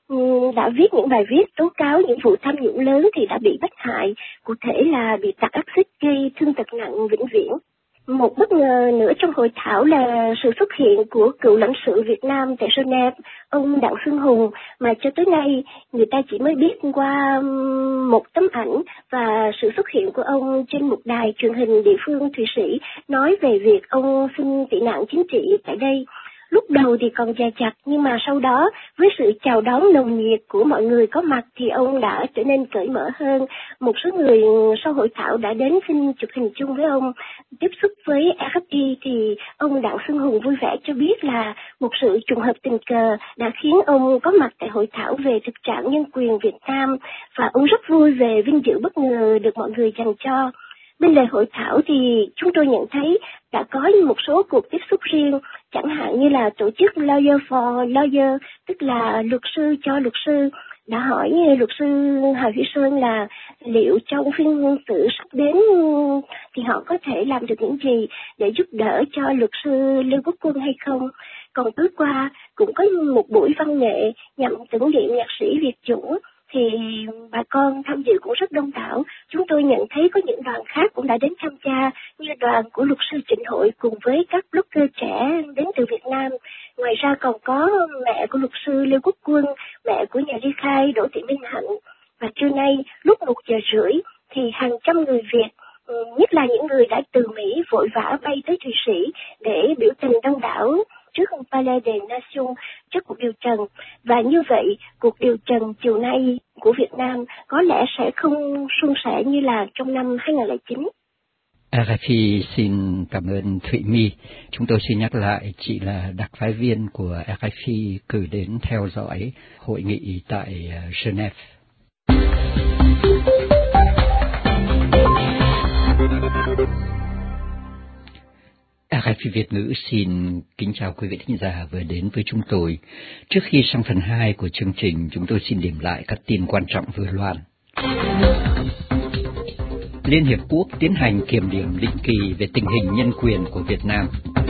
đã viết những bài viết tố cáo những vụ tham nhũng lớn thì đã bị bắt hại, cụ thể là bị tạt axit gây thương tật nặng vĩnh viễn. Một bất ngờ nữa trong hội thảo là sự xuất hiện của cựu lãnh sự Việt Nam tại Geneva, ông Đặng Xuân Hùng, mà cho tới nay người ta chỉ mới biết qua một tấm ảnh và sự xuất hiện của ông trên một đài truyền hình địa phương Thụy Sĩ nói về việc ông xin tị nạn chính trị tại đây. Lúc đầu thì còn dè chặt, nhưng mà sau đó với sự chào đón nồng nhiệt của mọi người có mặt thì ông đã trở nên cởi mở hơn. Một số người sau hội thảo đã đến xin chụp hình chung với ông. Tiếp xúc với AFP thì ông Đặng Xuân Hùng vui vẻ cho biết là một sự trùng hợp tình cờ đã khiến ông có mặt tại hội thảo về thực trạng nhân quyền Việt Nam, và ông rất vui về vinh dự bất ngờ được mọi người dành cho. Bên lề hội thảo thì chúng tôi nhận thấy đã có một số cuộc tiếp xúc riêng, chẳng hạn như là tổ chức Lawyer for Lawyer, tức là luật sư cho luật sư, đã hỏi luật sư Hà Huy Sơn là liệu trong phiên xử sắp đến thì họ có thể làm được những gì để giúp đỡ cho luật sư Lê Quốc Quân hay không. Còn tối qua cũng có một buổi văn nghệ nhằm tưởng niệm nhạc sĩ Việt Dũng, thì bà con tham dự cũng rất đông đảo. Chúng tôi nhận thấy có những đoàn khác cũng đã đến tham gia, như đoàn của luật sư Trịnh Hội cùng với các blogger trẻ đến từ Việt Nam. Ngoài ra còn có mẹ của luật sư Lê Quốc Quân, mẹ của nhà ly khai Đỗ Thị Minh Hạnh. Và trưa nay lúc 1:30 thì hàng trăm người Việt, nhất là những người đã từ Mỹ vội vã bay tới Thụy Sĩ để biểu tình đông đảo trước Palais des Nations trước cuộc điều trần. Và như vậy, cuộc điều trần chiều nay của Việt Nam có lẽ sẽ không suôn sẻ như là trong năm 2009. RFI xin cảm ơn Thụy My. Chúng tôi xin nhắc lại, chị là đặc phái viên của RFI cử đến theo dõi hội nghị tại Geneva. RFI Việt ngữ xin kính chào quý vị thính giả vừa đến với chúng tôi. Trước khi sang phần 2 của chương trình, chúng tôi xin điểm lại các tin quan trọng vừa loan. Liên Hiệp Quốc tiến hành kiểm điểm định kỳ về tình hình nhân quyền của Việt Nam.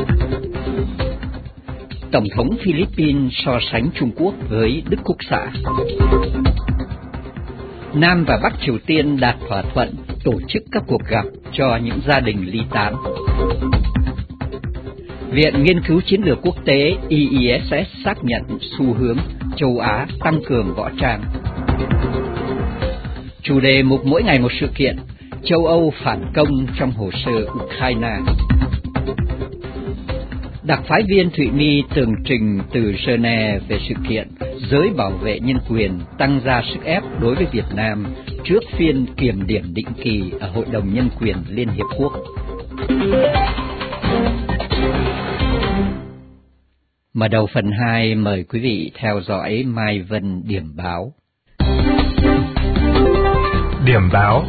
Tổng thống Philippines so sánh Trung Quốc với Đức Quốc xã. Nam và Bắc Triều Tiên đạt thỏa thuận tổ chức các cuộc gặp cho những gia đình ly tán. Viện Nghiên cứu Chiến lược Quốc tế IISS xác nhận xu hướng châu Á tăng cường võ trang. Chủ đề mục mỗi ngày một sự kiện, châu Âu phản công trong hồ sơ Ukraine. Đặc phái viên Thụy My tường trình từ Geneva về sự kiện giới bảo vệ nhân quyền tăng ra sức ép đối với Việt Nam trước phiên kiểm điểm định kỳ ở Hội đồng Nhân quyền Liên Hiệp Quốc. Mở đầu phần 2, mời quý vị theo dõi Mai Vân điểm báo. Điểm báo.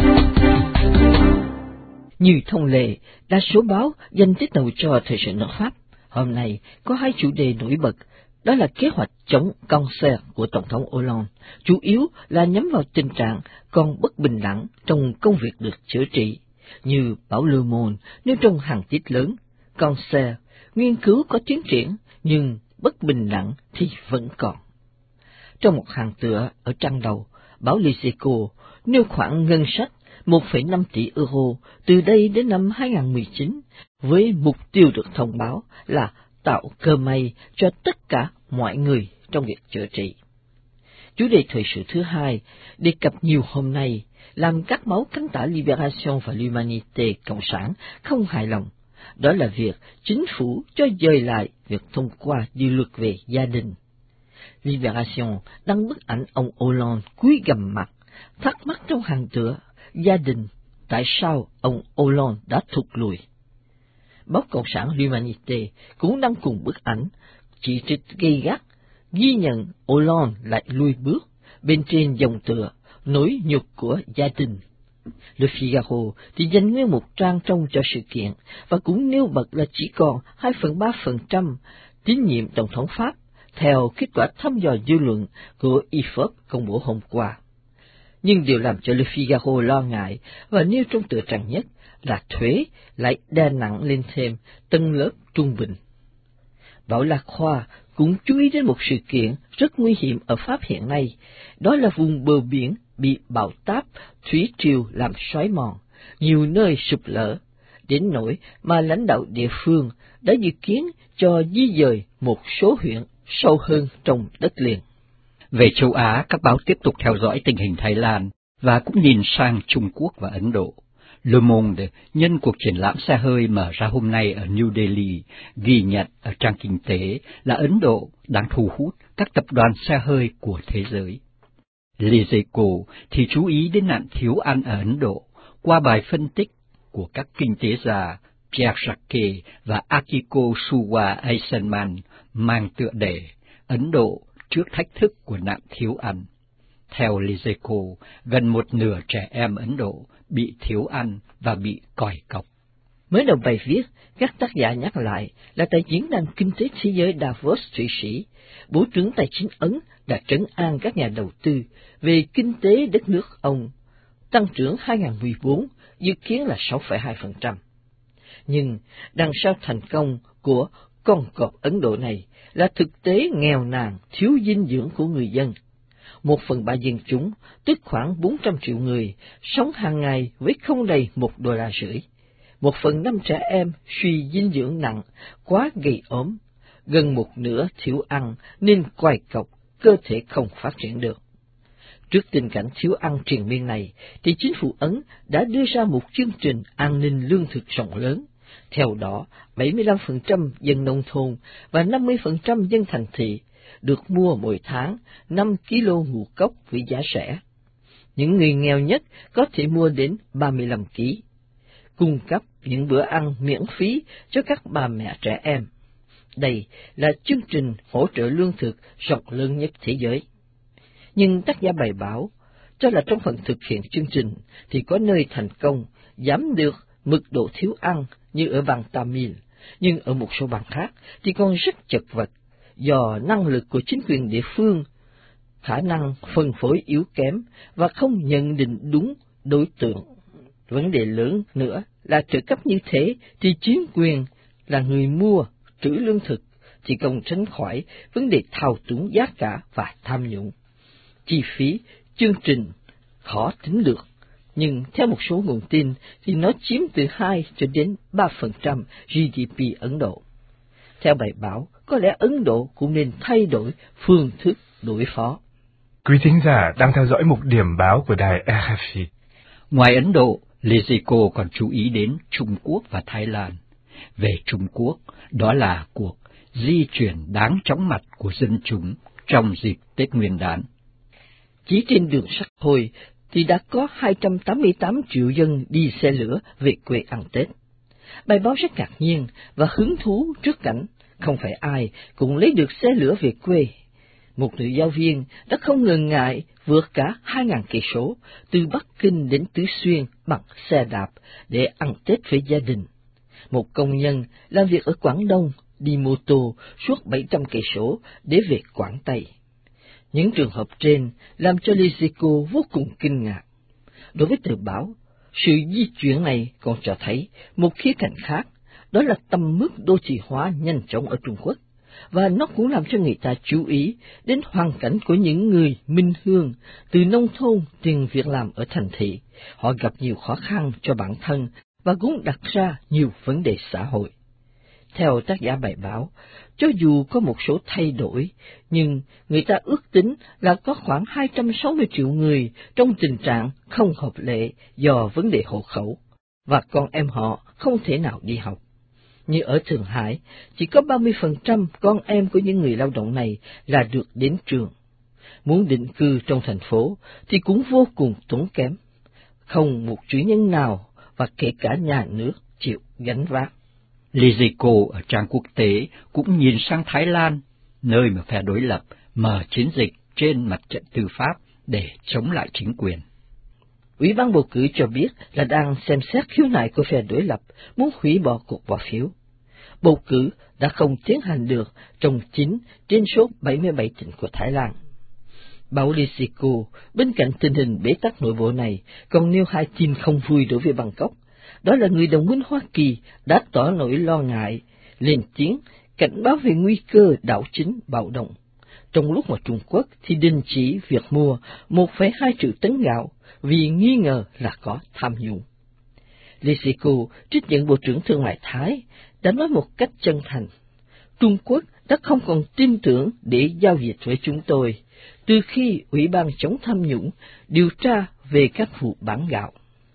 Như thông lệ, đa số báo dành tiết đầu cho thời sự nước Pháp. Hôm nay có 2 chủ đề nổi bật, đó là kế hoạch chống cancer của Tổng thống Hollande, chủ yếu là nhắm vào tình trạng còn bất bình đẳng trong công việc được chữa trị. Như báo Le Monde nêu trong hàng tiết lớn, cancer, nghiên cứu có tiến triển, nhưng bất bình đẳng thì vẫn còn. Trong một hàng tựa ở trang đầu, báo Liseco nêu khoản ngân sách 1,5 tỷ euro từ đây đến năm 2019, với mục tiêu được thông báo là tạo cơ may cho tất cả mọi người trong việc chữa trị. Chủ đề thời sự thứ 2 đề cập nhiều hôm nay làm các báo cánh tả Libération và L'Humanité Cộng sản không hài lòng. Đó là việc chính phủ cho dời lại việc thông qua điều luật về gia đình. Libération đăng bức ảnh ông Hollande cúi gằm mặt, thắc mắc trong hàng tựa, gia đình, tại sao ông Hollande đã thụt lùi. Báo Cộng sản L'Humanité cũng đăng cùng bức ảnh, chỉ trích gay gắt, ghi nhận Hollande lại lùi bước, bên trên dòng tựa, nỗi nhục của gia đình. Le Figaro thì dành nguyên một trang trong cho sự kiện và cũng nêu bật là chỉ còn 2/3% tín nhiệm Tổng thống Pháp theo kết quả thăm dò dư luận của IFOP công bố hôm qua. Nhưng điều làm cho Le Figaro lo ngại và nêu trong tựa trang nhất là thuế lại đè nặng lên thêm tầng lớp trung bình. Báo La Croix cũng chú ý đến một sự kiện rất nguy hiểm ở Pháp hiện nay, đó là vùng bờ biển bị bão táp thủy triều làm xói mòn, nhiều nơi sụp lở, đến nỗi mà lãnh đạo địa phương đã dự kiến cho di dời một số huyện sâu hơn trong đất liền. Về châu Á, các báo tiếp tục theo dõi tình hình Thái Lan và cũng nhìn sang Trung Quốc và Ấn Độ. Le Monde nhân cuộc triển lãm xe hơi mở ra hôm nay ở New Delhi ghi nhận ở trang kinh tế là Ấn Độ đang thu hút các tập đoàn xe hơi của thế giới. Liseco thì chú ý đến nạn thiếu ăn ở Ấn Độ qua bài phân tích của các kinh tế gia Pierre Jacquet và Akiko Suwa Eisenman mang tựa đề Ấn Độ trước thách thức của nạn thiếu ăn. Theo Liseco, gần một nửa trẻ em Ấn Độ bị thiếu ăn và bị còi cọc. Mới đầu bài viết, các tác giả nhắc lại là tại Diễn đàn Kinh tế Thế giới Davos, Thụy Sĩ, Bộ trưởng Tài chính Ấn đã trấn an các nhà đầu tư về kinh tế đất nước ông. Tăng trưởng 2014 dự kiến là 6,2%. Nhưng đằng sau thành công của con cọp Ấn Độ này là thực tế nghèo nàn, thiếu dinh dưỡng của người dân. 1/3 dân chúng, tức khoảng 400 triệu người, sống hàng ngày với không đầy $1.50. 1/5 trẻ em suy dinh dưỡng nặng, quá gầy ốm, gần một nửa thiếu ăn nên quài cọc, cơ thể không phát triển được. Trước tình cảnh thiếu ăn triền miên này, thì chính phủ Ấn đã đưa ra một chương trình an ninh lương thực rộng lớn. Theo đó, 75% dân nông thôn và 50% dân thành thị được mua mỗi tháng 5 kg ngũ cốc với giá rẻ. Những người nghèo nhất có thể mua đến 35 kg. cung cấp những bữa ăn miễn phí cho các bà mẹ trẻ em. Đây là chương trình hỗ trợ lương thực rộng lớn nhất thế giới. Nhưng tác giả bài báo cho là trong phần thực hiện chương trình thì có nơi thành công giảm được mức độ thiếu ăn như ở bang Tamil, nhưng ở một số bang khác thì còn rất chật vật do năng lực của chính quyền địa phương, khả năng phân phối yếu kém và không nhận định đúng đối tượng. Vấn đề lớn nữa là trợ cấp như thế thì chính quyền là người mua trữ lương thực thì không tránh khỏi vấn đề thao túng giá cả và tham nhũng. Chi phí chương trình khó tính được, nhưng theo một số nguồn tin thì nó chiếm từ 2 cho đến 3% GDP Ấn Độ. Theo bài báo, có lẽ Ấn Độ cũng nên thay đổi phương thức đối phó. Quý thính giả đang theo dõi mục điểm báo của đài RFI. Ngoài Ấn Độ, Lezico còn chú ý đến Trung Quốc và Thái Lan. Về Trung Quốc, đó là cuộc di chuyển đáng chóng mặt của dân chúng trong dịp Tết Nguyên đán. Chỉ trên đường sắt thôi thì đã có 288 triệu dân đi xe lửa về quê ăn Tết. Bài báo rất ngạc nhiên và hứng thú trước cảnh không phải ai cũng lấy được xe lửa về quê. Một nữ giáo viên đã không ngần ngại vượt cả 2.000 cây số từ Bắc Kinh đến Tứ Xuyên bằng xe đạp để ăn Tết với gia đình. Một công nhân làm việc ở Quảng Đông đi mô tô suốt 700 cây số để về Quảng Tây. Những trường hợp trên làm cho Lezico vô cùng kinh ngạc. Đối với tờ báo, sự di chuyển này còn cho thấy một khía cạnh khác, đó là tầm mức đô thị hóa nhanh chóng ở Trung Quốc, và nó cũng làm cho người ta chú ý đến hoàn cảnh của những người minh hương từ nông thôn tìm việc làm ở thành thị. Họ gặp nhiều khó khăn cho bản thân và cũng đặt ra nhiều vấn đề xã hội. Theo tác giả bài báo, cho dù có một số thay đổi, nhưng người ta ước tính là có khoảng 260 triệu người trong tình trạng không hợp lệ do vấn đề hộ khẩu, và con em họ không thể nào đi học. Như ở Thượng Hải, chỉ có 30% con em của những người lao động này là được đến trường. Muốn định cư trong thành phố thì cũng vô cùng tốn kém. Không một chủ nhân nào và kể cả nhà nước chịu gánh vác. Lezico ở trang quốc tế cũng nhìn sang Thái Lan, nơi mà phe đối lập mở chiến dịch trên mặt trận tư pháp để chống lại chính quyền. Ủy ban bầu cử cho biết là đang xem xét khiếu nại của phe đối lập muốn hủy bỏ cuộc bỏ phiếu. Bầu cử đã không tiến hành được trong 9 trên số 77 tỉnh của Thái Lan. Báo Lezico bên cạnh tình hình bế tắc nội bộ này còn nêu 2 tin không vui đối với Bangkok. Đó là người đồng minh Hoa Kỳ đã tỏ nỗi lo ngại, lên tiếng cảnh báo về nguy cơ đảo chính bạo động, trong lúc mà Trung Quốc thì đình chỉ việc mua 1,2 triệu tấn gạo vì nghi ngờ là có tham nhũng. Lezico trích dẫn Bộ trưởng Thương mại Thái đã nói một cách chân thành: Trung Quốc đã không còn tin tưởng để giao dịch với chúng tôi từ khi Ủy ban chống tham nhũng điều tra về các vụ bán gạo.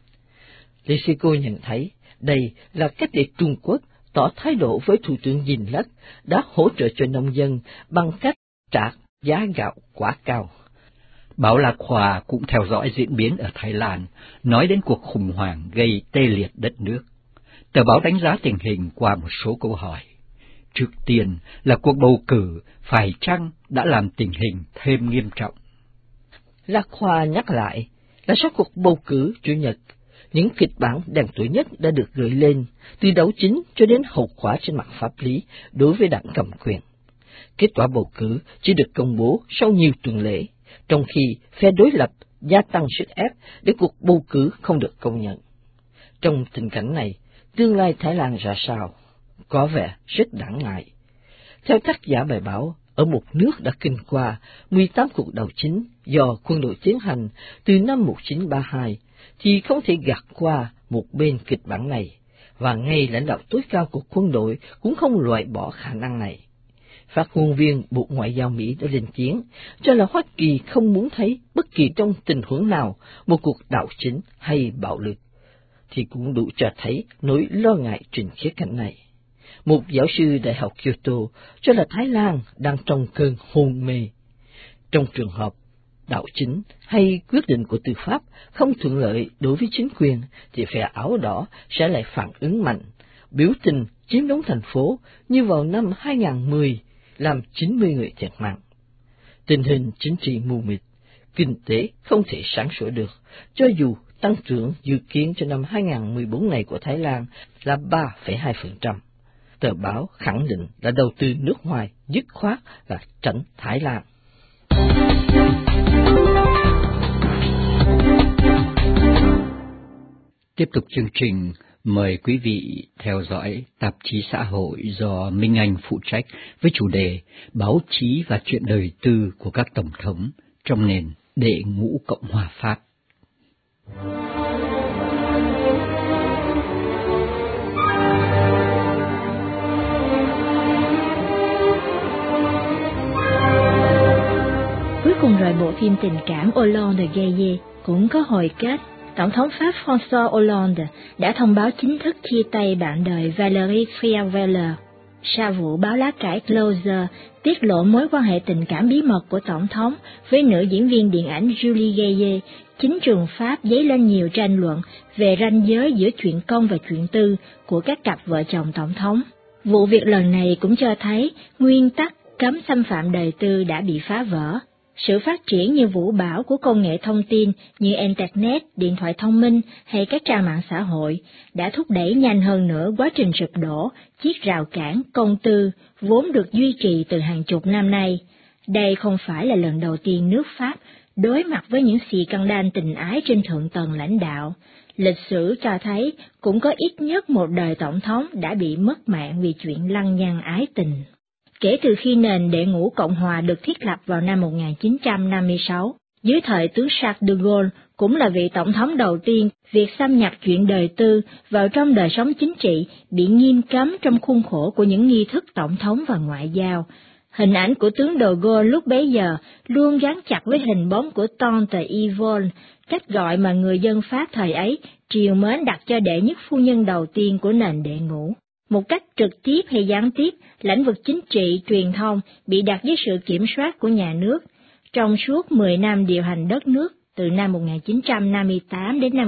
Lezico nhận thấy đây là cách để Trung Quốc tỏ thái độ với Thủ tướng Yingluck đã hỗ trợ cho nông dân bằng cách trả giá gạo quá cao. Báo Lạc Hòa cũng theo dõi diễn biến ở Thái Lan, nói đến cuộc khủng hoảng gây tê liệt đất nước. Tờ báo đánh giá tình hình qua một số câu hỏi. Trước tiên là cuộc bầu cử phải chăng đã làm tình hình thêm nghiêm trọng. Lạc Hòa nhắc lại là sau cuộc bầu cử Chủ nhật, những kịch bản đen tối nhất đã được gửi lên, từ đấu chính cho đến hậu quả trên mặt pháp lý đối với đảng cầm quyền. Kết quả bầu cử chỉ được công bố sau nhiều tuần lễ, trong khi phe đối lập gia tăng sức ép để cuộc bầu cử không được công nhận. Trong tình cảnh này, tương lai Thái Lan ra sao? Có vẻ rất đáng ngại. Theo tác giả bài báo, ở một nước đã kinh qua 18 cuộc đảo chính do quân đội tiến hành từ năm 1932, thì không thể gạt qua một bên kịch bản này, và ngay lãnh đạo tối cao của quân đội cũng không loại bỏ khả năng này. Phát ngôn viên Bộ Ngoại giao Mỹ đã lên tiếng cho là Hoa Kỳ không muốn thấy bất kỳ trong tình huống nào một cuộc đảo chính hay bạo lực, thì cũng đủ cho thấy nỗi lo ngại trên khía cạnh này. Một giáo sư Đại học Kyoto cho là Thái Lan đang trong cơn hôn mê. Trong trường hợp đạo chính hay quyết định của tư pháp không thuận lợi đối với chính quyền, thì phe áo đỏ sẽ lại phản ứng mạnh, biểu tình chiếm đóng thành phố như vào năm 2010, làm 90 người thiệt mạng. Tình hình chính trị mù mịt, kinh tế không thể sáng sủa được, cho dù tăng trưởng dự kiến cho năm 2014 này của Thái Lan là 3,2%. Tờ báo khẳng định là đầu tư nước ngoài dứt khoát là tránh Thái Lan. Tiếp tục chương trình, mời quý vị theo dõi tạp chí xã hội do Minh Anh phụ trách với chủ đề báo chí và chuyện đời tư của các tổng thống trong nền đệ ngũ Cộng hòa Pháp. Cuối cùng rồi, bộ phim tình cảm Hollande Gaye cũng có hồi kết. Tổng thống Pháp François Hollande đã thông báo chính thức chia tay bạn đời Valérie Trierweiler sau vụ báo lá cải Closer tiết lộ mối quan hệ tình cảm bí mật của tổng thống với nữ diễn viên điện ảnh Julie Gaye. Chính trường Pháp dấy lên nhiều tranh luận về ranh giới giữa chuyện công và chuyện tư của các cặp vợ chồng tổng thống. Vụ việc lần này cũng cho thấy nguyên tắc cấm xâm phạm đời tư đã bị phá vỡ. Sự phát triển như vũ bão của công nghệ thông tin như Internet, điện thoại thông minh hay các trang mạng xã hội đã thúc đẩy nhanh hơn nữa quá trình sụp đổ chiếc rào cản công tư vốn được duy trì từ hàng chục năm nay. Đây không phải là lần đầu tiên nước Pháp đối mặt với những scandal tình ái trên thượng tầng lãnh đạo. Lịch sử cho thấy cũng có ít nhất một đời tổng thống đã bị mất mạng vì chuyện lăng nhăng ái tình. Kể từ khi nền đệ ngũ Cộng hòa được thiết lập vào năm 1956, dưới thời tướng Charles de Gaulle cũng là vị tổng thống đầu tiên, việc xâm nhập chuyện đời tư vào trong đời sống chính trị bị nghiêm cấm trong khuôn khổ của những nghi thức tổng thống và ngoại giao. Hình ảnh của tướng de Gaulle lúc bấy giờ luôn gắn chặt với hình bóng của Tante Yvonne, cách gọi mà người dân Pháp thời ấy trìu mến đặt cho đệ nhất phu nhân đầu tiên của nền đệ ngũ. Một cách trực tiếp hay gián tiếp, lĩnh vực chính trị, truyền thông bị đặt dưới sự kiểm soát của nhà nước. Trong suốt 10 năm điều hành đất nước, từ năm 1958 đến năm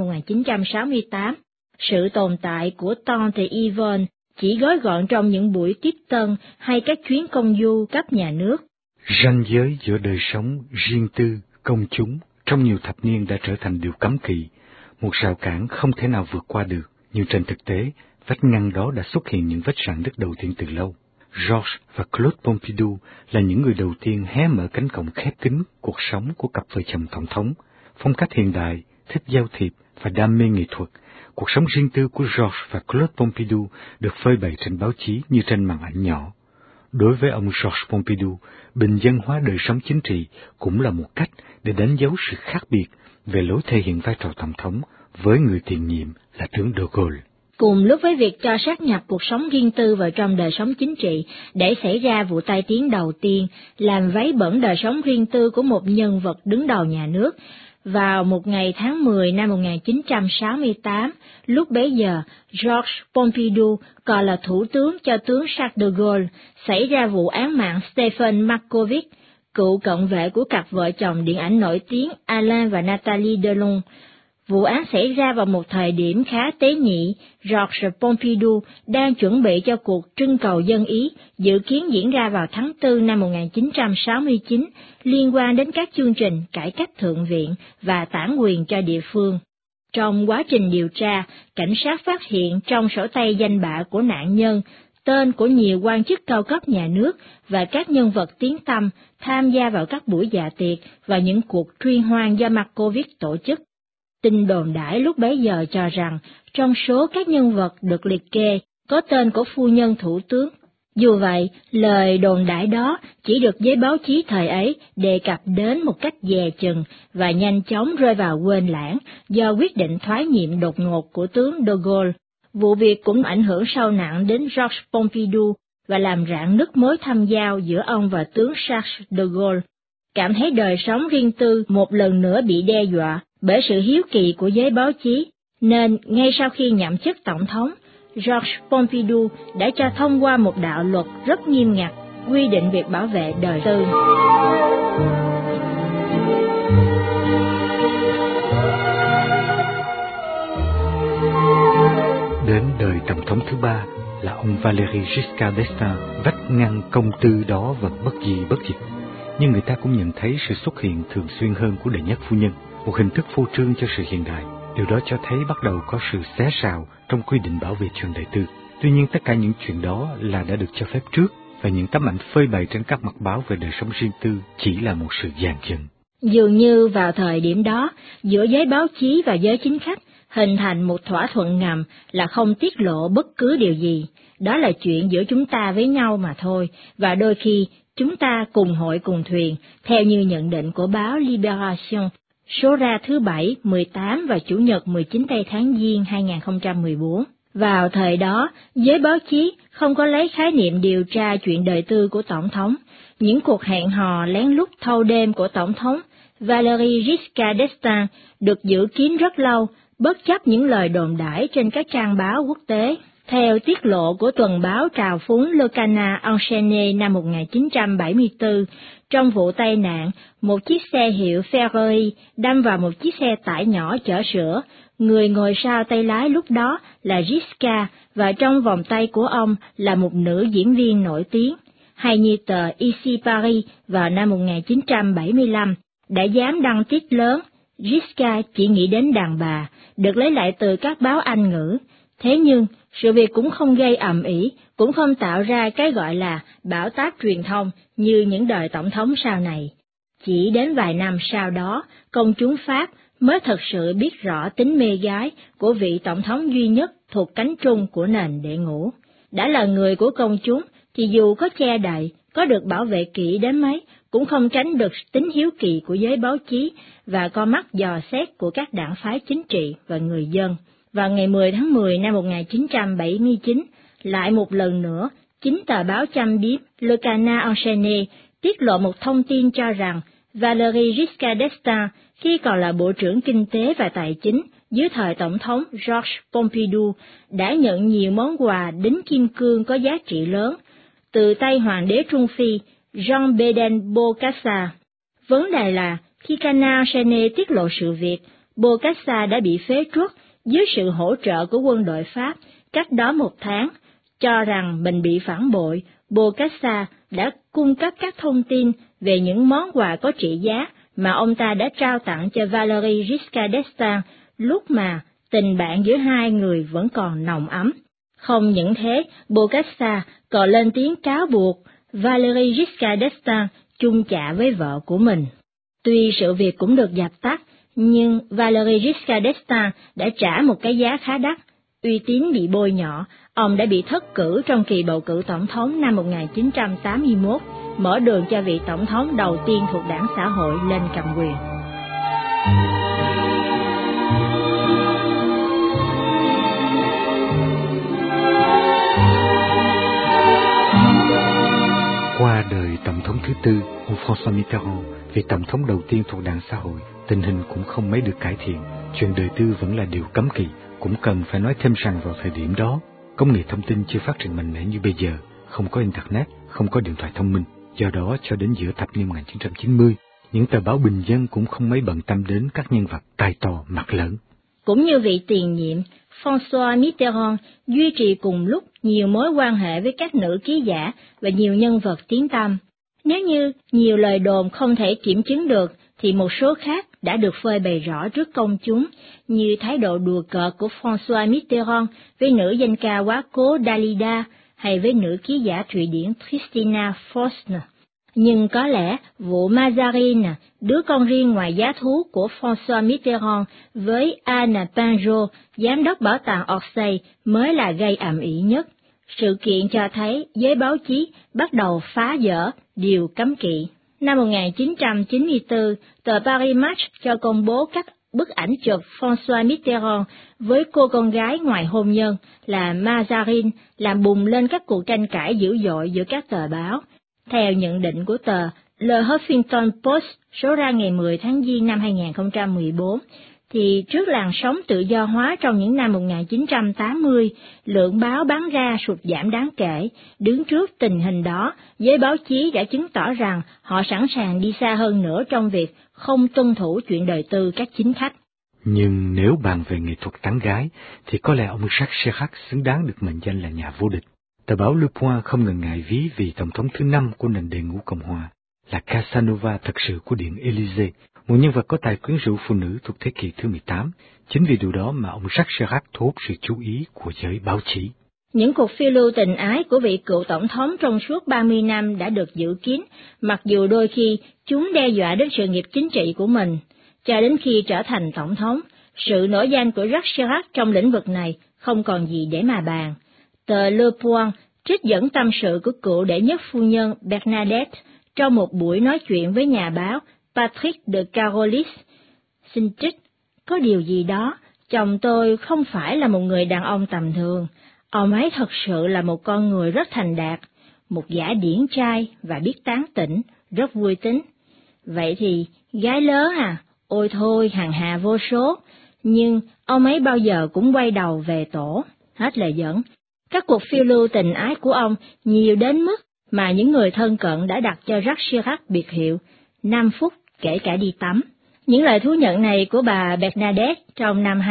1968, sự tồn tại của Tante Yvonne chỉ gói gọn trong những buổi tiếp tân hay các chuyến công du cấp nhà nước. Ranh giới giữa đời sống riêng tư, công chúng trong nhiều thập niên đã trở thành điều cấm kỵ, một rào cản không thể nào vượt qua được, nhưng trên thực tế, vách ngăn đó đã xuất hiện những vết rạn nứt đầu tiên từ lâu. Georges và Claude Pompidou là những người đầu tiên hé mở cánh cổng khép kín cuộc sống của cặp vợ chồng tổng thống. Phong cách hiện đại, thích giao thiệp và đam mê nghệ thuật, cuộc sống riêng tư của Georges và Claude Pompidou được phơi bày trên báo chí như trên màn ảnh nhỏ. Đối với ông Georges Pompidou, bình dân hóa đời sống chính trị cũng là một cách để đánh dấu sự khác biệt về lối thể hiện vai trò tổng thống với người tiền nhiệm là tướng de Gaulle. Cùng lúc với việc cho sát nhập cuộc sống riêng tư vào trong đời sống chính trị để xảy ra vụ tai tiếng đầu tiên làm vấy bẩn đời sống riêng tư của một nhân vật đứng đầu nhà nước, vào một ngày tháng 10 năm 1968, lúc bấy giờ Georges Pompidou còn là thủ tướng cho tướng Charles de Gaulle, xảy ra vụ án mạng Stephen Markovic, cựu cận vệ của cặp vợ chồng điện ảnh nổi tiếng Alain và Nathalie Delon. Vụ án xảy ra vào một thời điểm khá tế nhị. Georges Pompidou đang chuẩn bị cho cuộc trưng cầu dân Ý dự kiến diễn ra vào tháng 4 năm 1969 liên quan đến các chương trình cải cách thượng viện và tản quyền cho địa phương. Trong quá trình điều tra, cảnh sát phát hiện trong sổ tay danh bạ của nạn nhân tên của nhiều quan chức cao cấp nhà nước và các nhân vật tiếng tăm tham gia vào các buổi dạ tiệc và những cuộc truy hoan do Markovic tổ chức. Tin đồn đãi lúc bấy giờ cho rằng trong số các nhân vật được liệt kê có tên của phu nhân thủ tướng. Dù vậy, lời đồn đãi đó chỉ được giới báo chí thời ấy đề cập đến một cách dè chừng và nhanh chóng rơi vào quên lãng do quyết định thoái nhiệm đột ngột của tướng de Gaulle. Vụ việc cũng ảnh hưởng sâu nặng đến Georges Pompidou và làm rạn nứt mối thâm giao giữa ông và tướng Charles de Gaulle. Cảm thấy đời sống riêng tư một lần nữa bị đe dọa bởi sự hiếu kỳ của giới báo chí, nên ngay sau khi nhậm chức tổng thống, Georges Pompidou đã cho thông qua một đạo luật rất nghiêm ngặt quy định việc bảo vệ đời tư. đến đời tổng thống thứ ba là ông Valéry Giscard d'Estaing, vách ngăn công tư đó vẫn bất di bất diệt. Nhưng người ta cũng nhận thấy sự xuất hiện thường xuyên hơn của đệ nhất phu nhân, một hình thức phô trương cho sự hiện đại. Điều đó cho thấy bắt đầu có sự xé xào trong quy định bảo vệ quyền đời tư. Tuy nhiên tất cả những chuyện đó là đã được cho phép trước, và những tấm ảnh phơi bày trên các mặt báo về đời sống riêng tư chỉ là một sự dàn dựng. Dường như vào thời điểm đó, giữa giới báo chí và giới chính khách hình thành một thỏa thuận ngầm là không tiết lộ bất cứ điều gì. Đó là chuyện giữa chúng ta với nhau mà thôi, và đôi khi chúng ta cùng hội cùng thuyền, theo như nhận định của báo Libération, số ra thứ Bảy, 18 và Chủ nhật 19 tây tháng Giêng 2014. Vào thời đó, giới báo chí không có lấy khái niệm điều tra chuyện đời tư của Tổng thống. Những cuộc hẹn hò lén lút thâu đêm của Tổng thống Valéry Giscard d'Estaing được dự kiến rất lâu, bất chấp những lời đồn đãi trên các trang báo quốc tế. Theo tiết lộ của tuần báo trào phúng Le Canard Enchaîné năm 1974, trong vụ tai nạn, một chiếc xe hiệu Ferrari đâm vào một chiếc xe tải nhỏ chở sữa. Người ngồi sau tay lái lúc đó là Giscard, và trong vòng tay của ông là một nữ diễn viên nổi tiếng. Hay như tờ Ici Paris vào năm 1975 đã dám đăng tiết lớn, Giscard chỉ nghĩ đến đàn bà, được lấy lại từ các báo Anh ngữ. Thế nhưng, sự việc cũng không gây ầm ĩ, cũng không tạo ra cái gọi là bão táp truyền thông như những đời tổng thống sau này. Chỉ đến vài năm sau đó, công chúng Pháp mới thật sự biết rõ tính mê gái của vị tổng thống duy nhất thuộc cánh trung của nền đệ ngũ. Đã là người của công chúng, thì dù có che đậy, có được bảo vệ kỹ đến mấy, cũng không tránh được tính hiếu kỳ của giới báo chí và con mắt dò xét của các đảng phái chính trị và người dân. Vào ngày 10 tháng 10 năm 1979, lại một lần nữa, chính tờ báo châm biếm Le Canard Enchaîné tiết lộ một thông tin cho rằng Valéry Giscard d'Estaing, khi còn là Bộ trưởng Kinh tế và Tài chính dưới thời Tổng thống Georges Pompidou, đã nhận nhiều món quà đính kim cương có giá trị lớn từ tay Hoàng đế Trung Phi Jean Beden Bokassa. Vấn đề là, khi Canard Enchaîné tiết lộ sự việc, Bokassa đã bị phế truất dưới sự hỗ trợ của quân đội Pháp. Cách đó một tháng, cho rằng mình bị phản bội, Bokassa đã cung cấp các thông tin về những món quà có trị giá mà ông ta đã trao tặng cho Valéry Giscard d'Estaing lúc mà tình bạn giữa hai người vẫn còn nồng ấm. Không những thế, Bokassa còn lên tiếng cáo buộc Valéry Giscard d'Estaing chung chạ với vợ của mình. Tuy sự việc cũng được dập tắt, nhưng Valéry Giscard d'Estaing đã trả một cái giá khá đắt. Uy tín bị bôi nhọ, ông đã bị thất cử trong kỳ bầu cử tổng thống năm 1981, mở đường cho vị tổng thống đầu tiên thuộc đảng xã hội lên cầm quyền. Qua đời tổng thống thứ tư, ông François Mitterrand, vị tổng thống đầu tiên thuộc đảng xã hội, tình hình cũng không mấy được cải thiện. Chuyện đời tư vẫn là điều cấm kỵ. Cũng cần phải nói thêm rằng vào thời điểm đó, công nghệ thông tin chưa phát triển mạnh mẽ như bây giờ, không có Internet, không có điện thoại thông minh. Do đó, cho đến giữa thập niên 1990, những tờ báo bình dân cũng không mấy bận tâm đến các nhân vật tài to mặt lớn. Cũng như vị tiền nhiệm, François Mitterrand duy trì cùng lúc nhiều mối quan hệ với các nữ ký giả và nhiều nhân vật tiếng tăm. Nếu như nhiều lời đồn không thể kiểm chứng được, thì một số khác đã được phơi bày rõ trước công chúng, như thái độ đùa cợt của François Mitterrand với nữ danh ca quá cố Dalida hay với nữ ký giả Thụy Điển Christina Forstner. Nhưng có lẽ vụ Mazarine, đứa con riêng ngoài giá thú của François Mitterrand với Anne Pinjot, giám đốc bảo tàng Orsay, mới là gây ầm ĩ nhất. Sự kiện cho thấy giới báo chí bắt đầu phá vỡ điều cấm kỵ. Năm 1994, tờ Paris Match cho công bố các bức ảnh chụp François Mitterrand với cô con gái ngoài hôn nhân là Mazarine, làm bùng lên các cuộc tranh cãi dữ dội giữa các tờ báo. Theo nhận định của tờ Le Huffington Post số ra ngày 10 tháng Giêng năm 2014, thì trước làn sóng tự do hóa trong những năm 1980, lượng báo bán ra sụt giảm đáng kể. Đứng trước tình hình đó, giới báo chí đã chứng tỏ rằng họ sẵn sàng đi xa hơn nữa trong việc không tuân thủ chuyện đời tư các chính khách. Nhưng nếu bàn về nghệ thuật tán gái, thì có lẽ ông Jacques Chirac xứng đáng được mệnh danh là nhà vô địch. Tờ báo Le Point không ngần ngại ví vì tổng thống thứ 5 của nền đệ ngũ Cộng hòa là Casanova thật sự của Điện Élysée, một nhân vật có tài quyến rũ phụ nữ thuộc thế kỷ thứ 18. Chính vì điều đó mà ông Jacques Chirac thu hút sự chú ý của giới báo chí. Những cuộc phiêu lưu tình ái của vị cựu tổng thống trong suốt 30 năm đã được giữ kín, mặc dù đôi khi chúng đe dọa đến sự nghiệp chính trị của mình. Cho đến khi trở thành tổng thống, sự nổi danh của Jacques Chirac trong lĩnh vực này không còn gì để mà bàn. Tờ Le Point trích dẫn tâm sự của cựu đệ nhất phu nhân Bernadette trong một buổi nói chuyện với nhà báo Patrick de Carolis. Xin trích: có điều gì đó, chồng tôi không phải là một người đàn ông tầm thường. Ông ấy thật sự là một con người rất thành đạt, một gã điển trai và biết tán tỉnh, rất vui tính. Vậy thì, gái lớn à, ôi thôi, hằng hà vô số, nhưng ông ấy bao giờ cũng quay đầu về tổ. Hết lời dẫn. Các cuộc phiêu lưu tình ái của ông nhiều đến mức mà những người thân cận đã đặt cho Jacques Chirac biệt hiệu 5 phút kể cả đi tắm. Những lời thú nhận này của bà Bernadette trong năm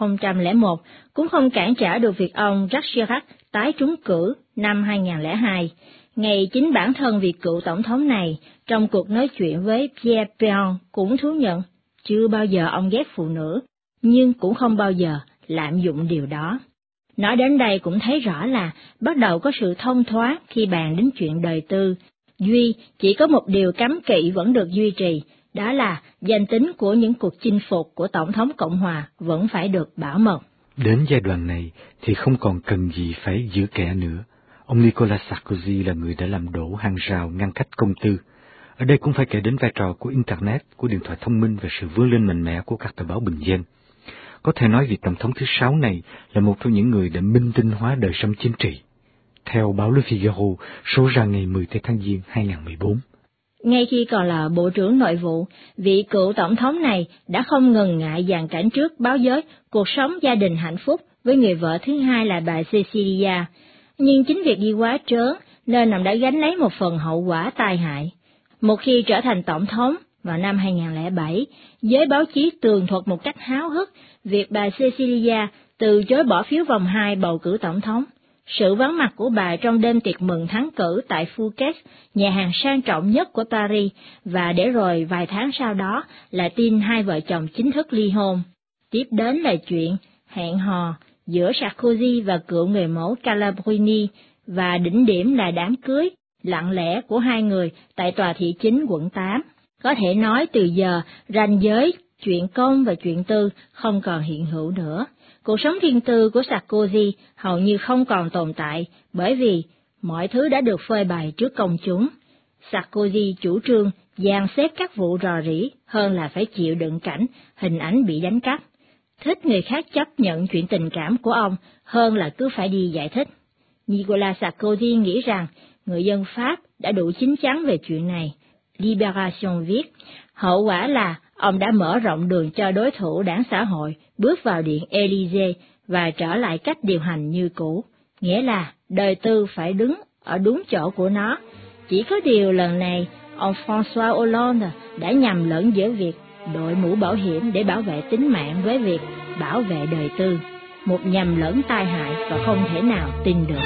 2001 cũng không cản trở được việc ông Jacques Chirac tái trúng cử năm 2002. Ngay chính bản thân vị cựu tổng thống này, trong cuộc nói chuyện với Pierre Péan, cũng thú nhận chưa bao giờ ông ghét phụ nữ, nhưng cũng không bao giờ lạm dụng điều đó. Nói đến đây cũng thấy rõ là bắt đầu có sự thông thoáng khi bàn đến chuyện đời tư. Duy chỉ có một điều cấm kỵ vẫn được duy trì, đó là danh tính của những cuộc chinh phục của Tổng thống Cộng hòa vẫn phải được bảo mật. Đến giai đoạn này thì không còn cần gì phải giữ kẻ nữa. Ông Nicolas Sarkozy là người đã làm đổ hàng rào ngăn cách công tư. Ở đây cũng phải kể đến vai trò của Internet, của điện thoại thông minh và sự vươn lên mạnh mẽ của các tờ báo bình dân. Có thể nói vị Tổng thống thứ 6 này là một trong những người đã minh tinh hóa đời sống chính trị. Theo báo Le Figaro, số ra ngày 10 tháng Giêng 2014. Ngay khi còn là Bộ trưởng Nội vụ, vị cựu Tổng thống này đã không ngần ngại dàn cảnh trước báo giới cuộc sống gia đình hạnh phúc với người vợ thứ hai là bà Cecilia. Nhưng chính việc đi quá trớn nên ông đã gánh lấy một phần hậu quả tai hại. Một khi trở thành Tổng thống vào năm 2007, giới báo chí tường thuật một cách háo hức việc bà Cecilia từ chối bỏ phiếu vòng 2 bầu cử Tổng thống. Sự vắng mặt của bà trong đêm tiệc mừng thắng cử tại Phuket, nhà hàng sang trọng nhất của Paris, và để rồi vài tháng sau đó là tin hai vợ chồng chính thức ly hôn. Tiếp đến là chuyện hẹn hò giữa Sarkozy và cựu người mẫu Calabrini, và đỉnh điểm là đám cưới lặng lẽ của hai người tại tòa thị chính quận 8. Có thể nói từ giờ, ranh giới chuyện công và chuyện tư không còn hiện hữu nữa. Cuộc sống riêng tư của Sarkozy hầu như không còn tồn tại bởi vì mọi thứ đã được phơi bày trước công chúng. Sarkozy chủ trương dàn xếp các vụ rò rỉ hơn là phải chịu đựng cảnh hình ảnh bị đánh cắp. Thích người khác chấp nhận chuyện tình cảm của ông hơn là cứ phải đi giải thích. Nicolas Sarkozy nghĩ rằng người dân Pháp đã đủ chín chắn về chuyện này. Libération viết, hậu quả là ông đã mở rộng đường cho đối thủ đảng xã hội bước vào Điện Élysée và trở lại cách điều hành như cũ, nghĩa là đời tư phải đứng ở đúng chỗ của nó. Chỉ có điều lần này, ông François Hollande đã nhầm lẫn giữa việc đội mũ bảo hiểm để bảo vệ tính mạng với việc bảo vệ đời tư, một nhầm lẫn tai hại và không thể nào tin được.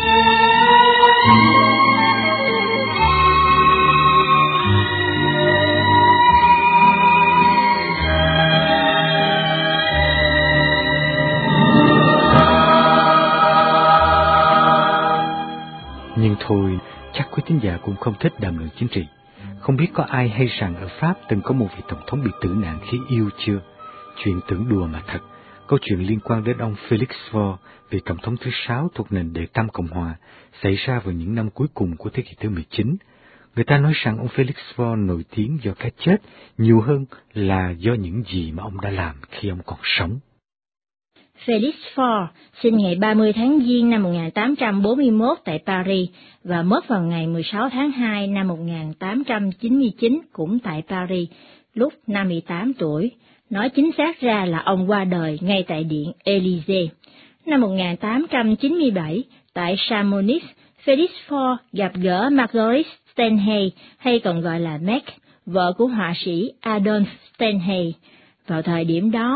Nhưng thôi, chắc quý thính giả cũng không thích đàm luận chính trị. Không biết có ai hay rằng ở Pháp từng có một vị tổng thống bị tử nạn khi yêu chưa? Chuyện tưởng đùa mà thật. Câu chuyện liên quan đến ông Félix Faure, vị tổng thống thứ 6 thuộc nền đệ tam Cộng hòa, xảy ra vào những năm cuối cùng của thế kỷ thứ 19. Người ta nói rằng ông Félix Faure nổi tiếng do cái chết nhiều hơn là do những gì mà ông đã làm khi ông còn sống. Félix Faure sinh ngày 30 tháng Giêng năm 1841 tại Paris và mất vào ngày 16 tháng 2 năm 1899 cũng tại Paris, lúc 58 tuổi. Nói chính xác ra là ông qua đời ngay tại Điện Élysée. Năm 1897, tại Chamonix, Félix Faure gặp gỡ Marguerite Stenhay, hay còn gọi là Meg, vợ của họa sĩ Adolphe Stenhay. Vào thời điểm đó,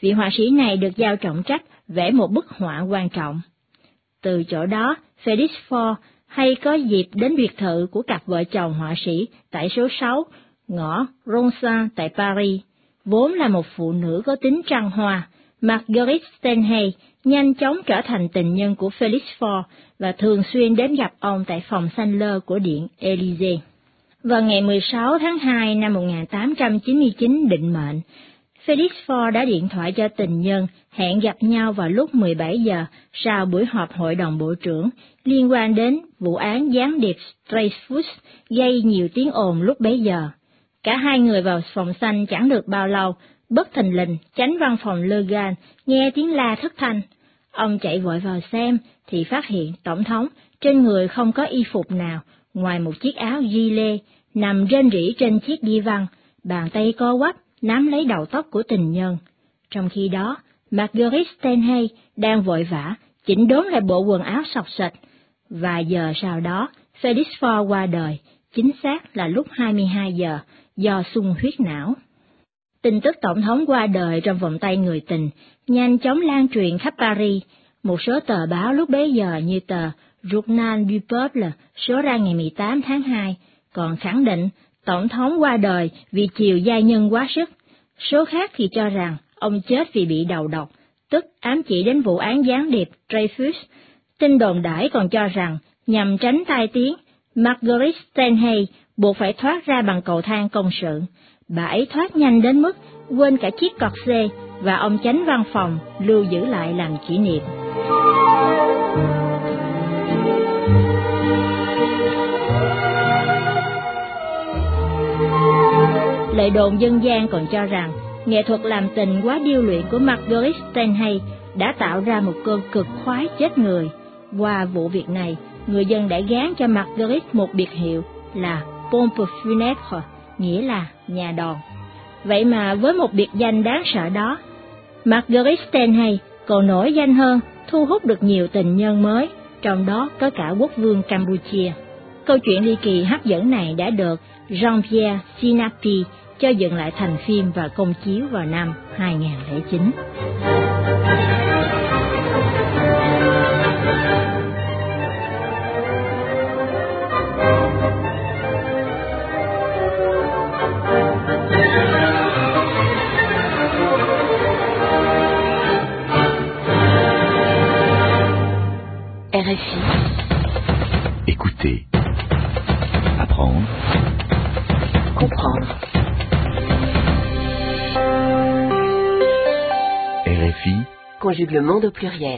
vị họa sĩ này được giao trọng trách vẽ một bức họa quan trọng. Từ chỗ đó, Felix Faure hay có dịp đến biệt thự của cặp vợ chồng họa sĩ tại số 6, ngõ Ronsin tại Paris. Vốn là một phụ nữ có tính trăng hoa, Marguerite Stenhay nhanh chóng trở thành tình nhân của Felix Faure và thường xuyên đến gặp ông tại phòng xanh lơ của Điện Élysée. Vào ngày 16 tháng 2 năm 1899 định mệnh, Felix Faure đã điện thoại cho tình nhân hẹn gặp nhau vào lúc 17 giờ sau buổi họp hội đồng bộ trưởng liên quan đến vụ án gián điệp Dreyfus gây nhiều tiếng ồn lúc bấy giờ. Cả hai người vào phòng xanh chẳng được bao lâu, bất thình lình chánh văn phòng Le Gall nghe tiếng la thất thanh. Ông chạy vội vào xem thì phát hiện tổng thống trên người không có y phục nào ngoài một chiếc áo gilet, nằm rên rỉ trên chiếc đi văn, bàn tay co quắp nắm lấy đầu tóc của tình nhân. Trong khi đó, Marguerite Stenhay đang vội vã chỉnh đốn lại bộ quần áo xộc xệch. Vài giờ sau đó, Felix Faure qua đời, chính xác là lúc 22 giờ, do xung huyết não. Tin tức tổng thống qua đời trong vòng tay người tình nhanh chóng lan truyền khắp Paris. Một số tờ báo lúc bấy giờ như tờ Journal du Peuple số ra ngày 18 tháng 2 còn khẳng định tổng thống qua đời vì chiều giai nhân quá sức. Số khác thì cho rằng ông chết vì bị đầu độc, tức ám chỉ đến vụ án gián điệp Dreyfus. Tin đồn đãi còn cho rằng nhằm tránh tai tiếng, Marguerite Stenhay buộc phải thoát ra bằng cầu thang công sự. Bà ấy thoát nhanh đến mức quên cả chiếc corset và ông chánh văn phòng lưu giữ lại làm kỷ niệm. Lời đồn dân gian còn cho rằng nghệ thuật làm tình quá điêu luyện của Marguerite Stenhay đã tạo ra một cơn cực khoái chết người. Qua vụ việc này, người dân đã gán cho Marguerite một biệt hiệu là pompe funèbre, nghĩa là nhà đòn. Vậy mà với một biệt danh đáng sợ đó, Marguerite Stenhay còn nổi danh hơn, thu hút được nhiều tình nhân mới, trong đó có cả quốc vương Campuchia. Câu chuyện ly kỳ hấp dẫn này đã được Jean-Pierre Sinapi cho dựng lại thành phim và công chiếu vào năm 2009. RFI. Écoutez, apprendre, comprendre. RFI. Conjuglement de pluriel.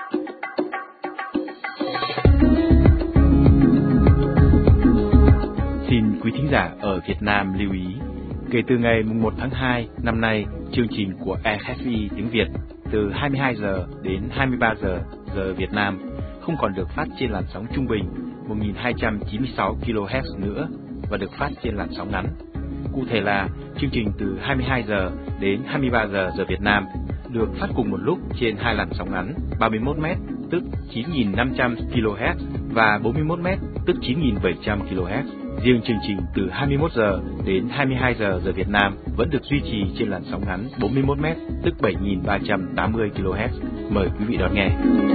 Xin quý thính giả ở Việt Nam lưu ý, kể từ ngày 1 tháng 2 năm nay, chương trình của RFI tiếng Việt từ 22 giờ đến 23 giờ giờ Việt Nam không còn được phát trên làn sóng trung bình 1296 kHz nữa và được phát trên làn sóng ngắn. Cụ thể là chương trình từ 22 giờ đến 23 giờ giờ Việt Nam được phát cùng một lúc trên hai làn sóng ngắn 31m tức 9500 kHz và 41m tức 9700 kHz. Riêng chương trình từ 21 giờ đến 22 giờ giờ Việt Nam vẫn được duy trì trên làn sóng ngắn 41m tức 7380 kHz. Mời quý vị đón nghe.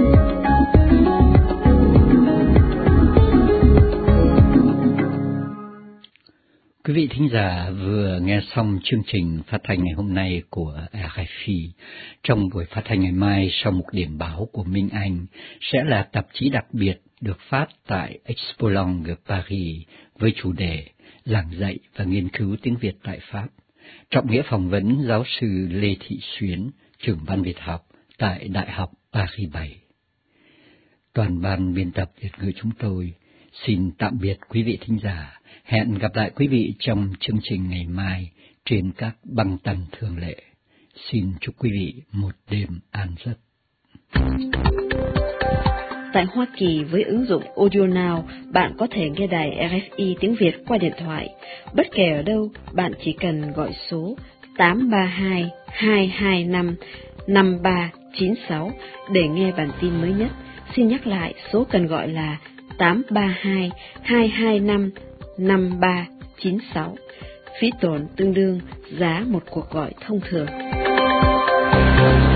Quý vị thính giả vừa nghe xong chương trình phát thanh ngày hôm nay của RFI. Trong buổi phát thanh ngày mai sau một điểm báo của Minh Anh sẽ là tạp chí đặc biệt được phát tại Expo Langue Paris với chủ đề Giảng dạy và nghiên cứu tiếng Việt tại Pháp. Trọng nghĩa phỏng vấn giáo sư Lê Thị Xuyến, trưởng ban Việt học tại Đại học Paris 7. Toàn ban biên tập Việt ngữ chúng tôi xin tạm biệt quý vị thính giả. Hẹn gặp lại quý vị trong chương trình ngày mai trên các băng tần thường lệ. Xin chúc quý vị một đêm an giấc. Tại Hoa Kỳ với ứng dụng AudioNow, bạn có thể nghe đài RFI tiếng Việt qua điện thoại. Bất kể ở đâu, bạn chỉ cần gọi số 832-225-5396 để nghe bản tin mới nhất. Xin nhắc lại, số cần gọi là 832-225-5396. Phí tổn tương đương giá một cuộc gọi thông thường. Thank you.